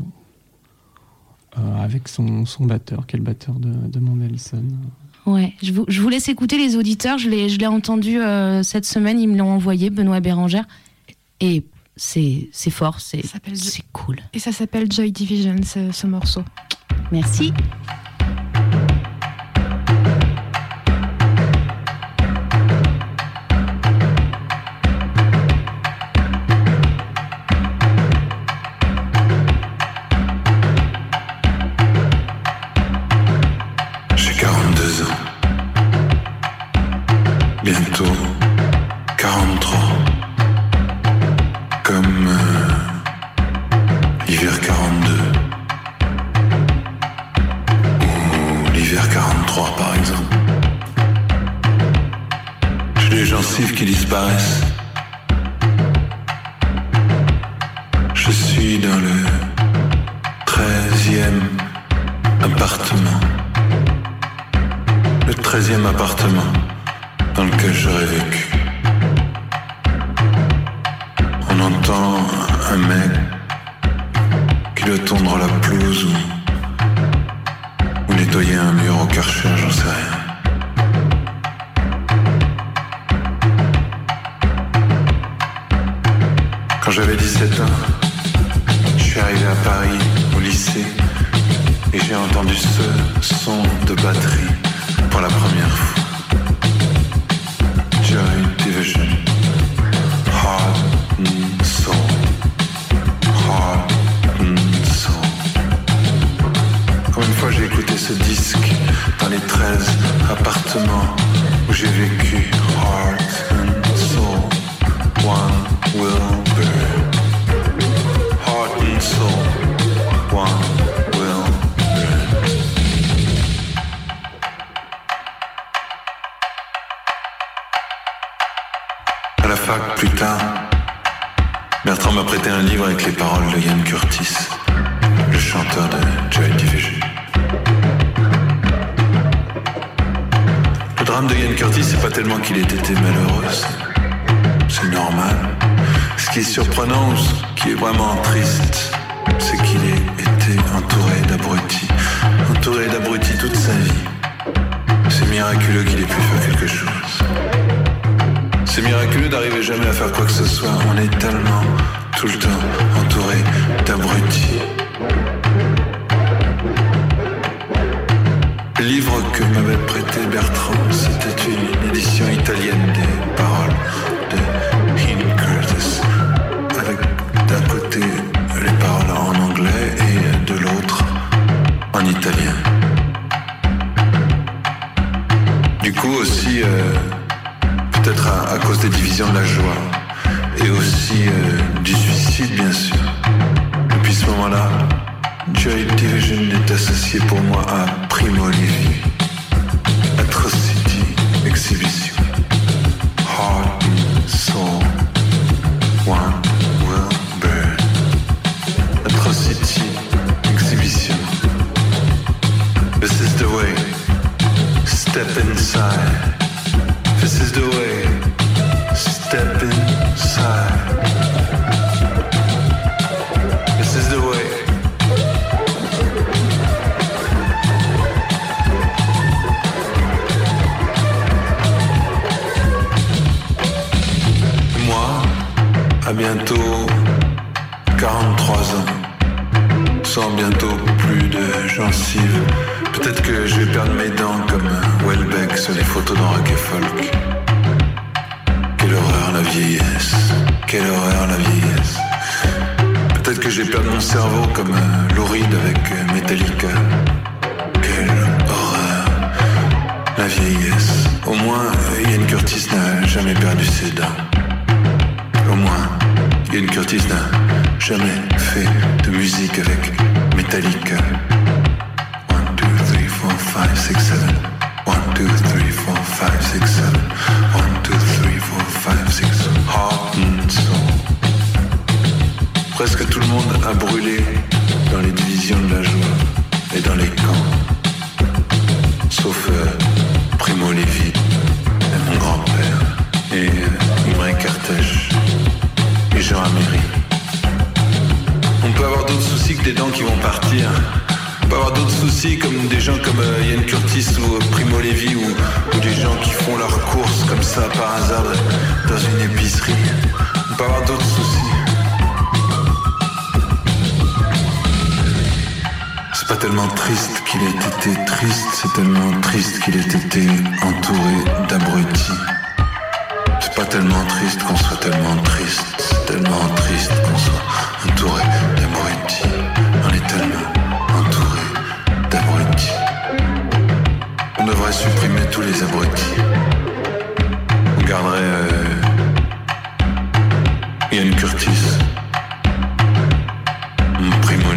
avec son batteur, qui est le batteur de Mendelssohn. Ouais, je vous laisse écouter les auditeurs. Je l'ai entendu cette semaine, ils me l'ont envoyé, Benoît et Bérangère. Et c'est fort, c'est cool. Et ça s'appelle Joy Division, ce morceau. Merci. Bientôt 43. Comme l'hiver l'hiver 42. Ou l'hiver 43 par exemple. J'ai les gencives qui disparaissent. Je suis dans le 13e appartement. Le 13e appartement dans lequel j'aurais vécu. On entend un mec qui doit tondre la pelouse ou nettoyer un mur au Karcher, j'en sais rien. Quand j'avais 17 ans, je suis arrivé à Paris, au lycée, et j'ai entendu ce son de batterie pour la première fois. Joy Division, Heart and Soul, Heart and Soul. Encore une fois, j'ai écouté ce disque dans les 13 appartements où j'ai vécu. Heart and Soul, one will burn. Heart and Soul, one will burn. À la fac, plus tard, Bertrand m'a prêté un livre avec les paroles de Ian Curtis, le chanteur de Joy Division. Le drame de Ian Curtis, c'est pas tellement qu'il ait été malheureux, c'est normal. Ce qui est surprenant, ou ce qui est vraiment triste, c'est qu'il ait été entouré d'abrutis toute sa vie. C'est miraculeux qu'il ait pu faire quelque chose. C'est miraculeux d'arriver jamais à faire quoi que ce soit. On est tellement, tout le temps, entouré d'abrutis. Le livre que m'avait prêté Bertrand, c'était une édition italienne des paroles de Ian Curtis, avec d'un côté les paroles en anglais et de l'autre en italien. Du coup aussi, peut-être à cause des divisions de la joie et aussi du suicide bien sûr. Depuis ce moment-là, Joy Division est associé pour moi à Primo Levi, Atrocity Exhibition, Heart and Soul, one will burn. Atrocity Exhibition. This is the way. Step inside. This is the way. Step inside. This is the way. Moi, à bientôt 43 ans, sans bientôt plus de gencives. Peut-être que je vais perdre mes dents comme Welbeck sur les photos dans Rock et Folk. Quelle horreur la vieillesse, quelle horreur la vieillesse. Peut-être que je vais perdre mon cerveau comme Lou Reed avec Metallica. Quelle horreur la vieillesse. Au moins, Ian Curtis n'a jamais perdu ses dents. Au moins, Ian Curtis n'a jamais fait de musique avec Metallica. 5, 6, 7. 1, 2, 3, 4, 5, 6, 7. 1, 2, 3, 4, 5, 6. Heart and Soul. Presque tout le monde a brûlé dans les divisions de la joie et dans les camps. Sauf Primo Levi et mon grand-père. Et Imre Kertész et Jean Améry. On peut avoir d'autres soucis que des dents qui vont partir. On peut avoir d'autres soucis comme des gens comme Ian Curtis ou Primo Levi ou des gens qui font leurs courses comme ça par hasard dans une épicerie. On peut avoir d'autres soucis. C'est pas tellement triste qu'il ait été triste, c'est tellement triste qu'il ait été entouré d'abrutis. C'est pas tellement triste qu'on soit tellement triste, c'est tellement triste qu'on soit entouré d'abrutis. On est tellement entouré d'abrutis. On devrait supprimer tous les abrutis. On garderait Ian Curtis, Primo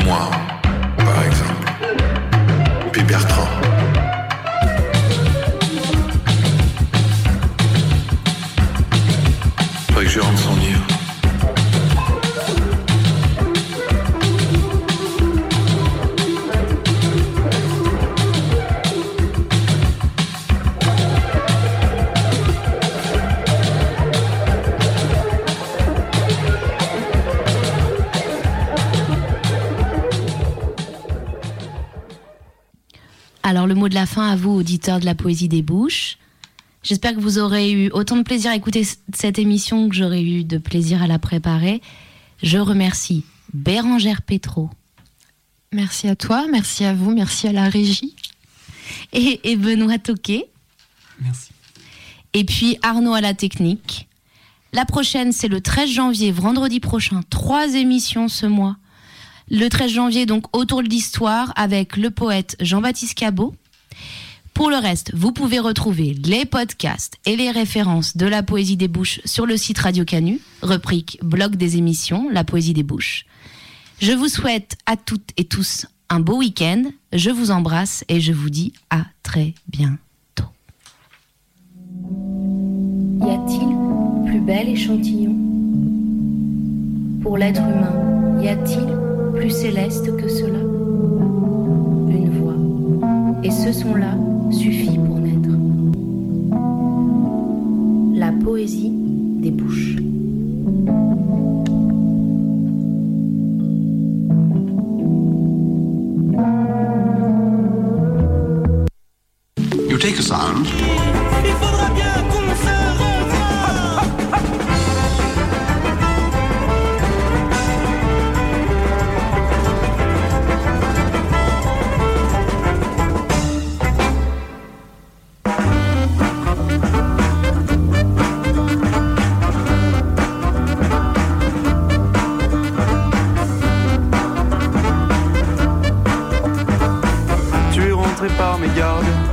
moi, par exemple. Puis Bertrand. Faudrait que je rende son livre. Alors le mot de la fin à vous, auditeurs de la Poésie des Bouches. J'espère que vous aurez eu autant de plaisir à écouter cette émission que j'aurais eu de plaisir à la préparer. Je remercie Bérangère Pétro. Merci à toi, merci à vous, merci à la régie. Et Benoît Toquet. Merci. Et puis Arnaud à la technique. La prochaine, c'est le 13 janvier, vendredi prochain. 3 émissions ce mois. Le 13 janvier, donc, autour de l'histoire avec le poète Jean-Baptiste Cabot. Pour le reste, vous pouvez retrouver les podcasts et les références de la Poésie des Bouches sur le site Radio Canu, rubrique blog des émissions, la Poésie des Bouches. Je vous souhaite à toutes et tous un beau week-end. Je vous embrasse et je vous dis à très bientôt. Y a-t-il plus bel échantillon? Pour l'être humain, y a-t-il plus céleste que cela? Une voix, et ce son-là suffit pour naître. La poésie des bouches. You take a sound. Il faudra bien qu'on se revoie. Tu es rentré par mes gardes.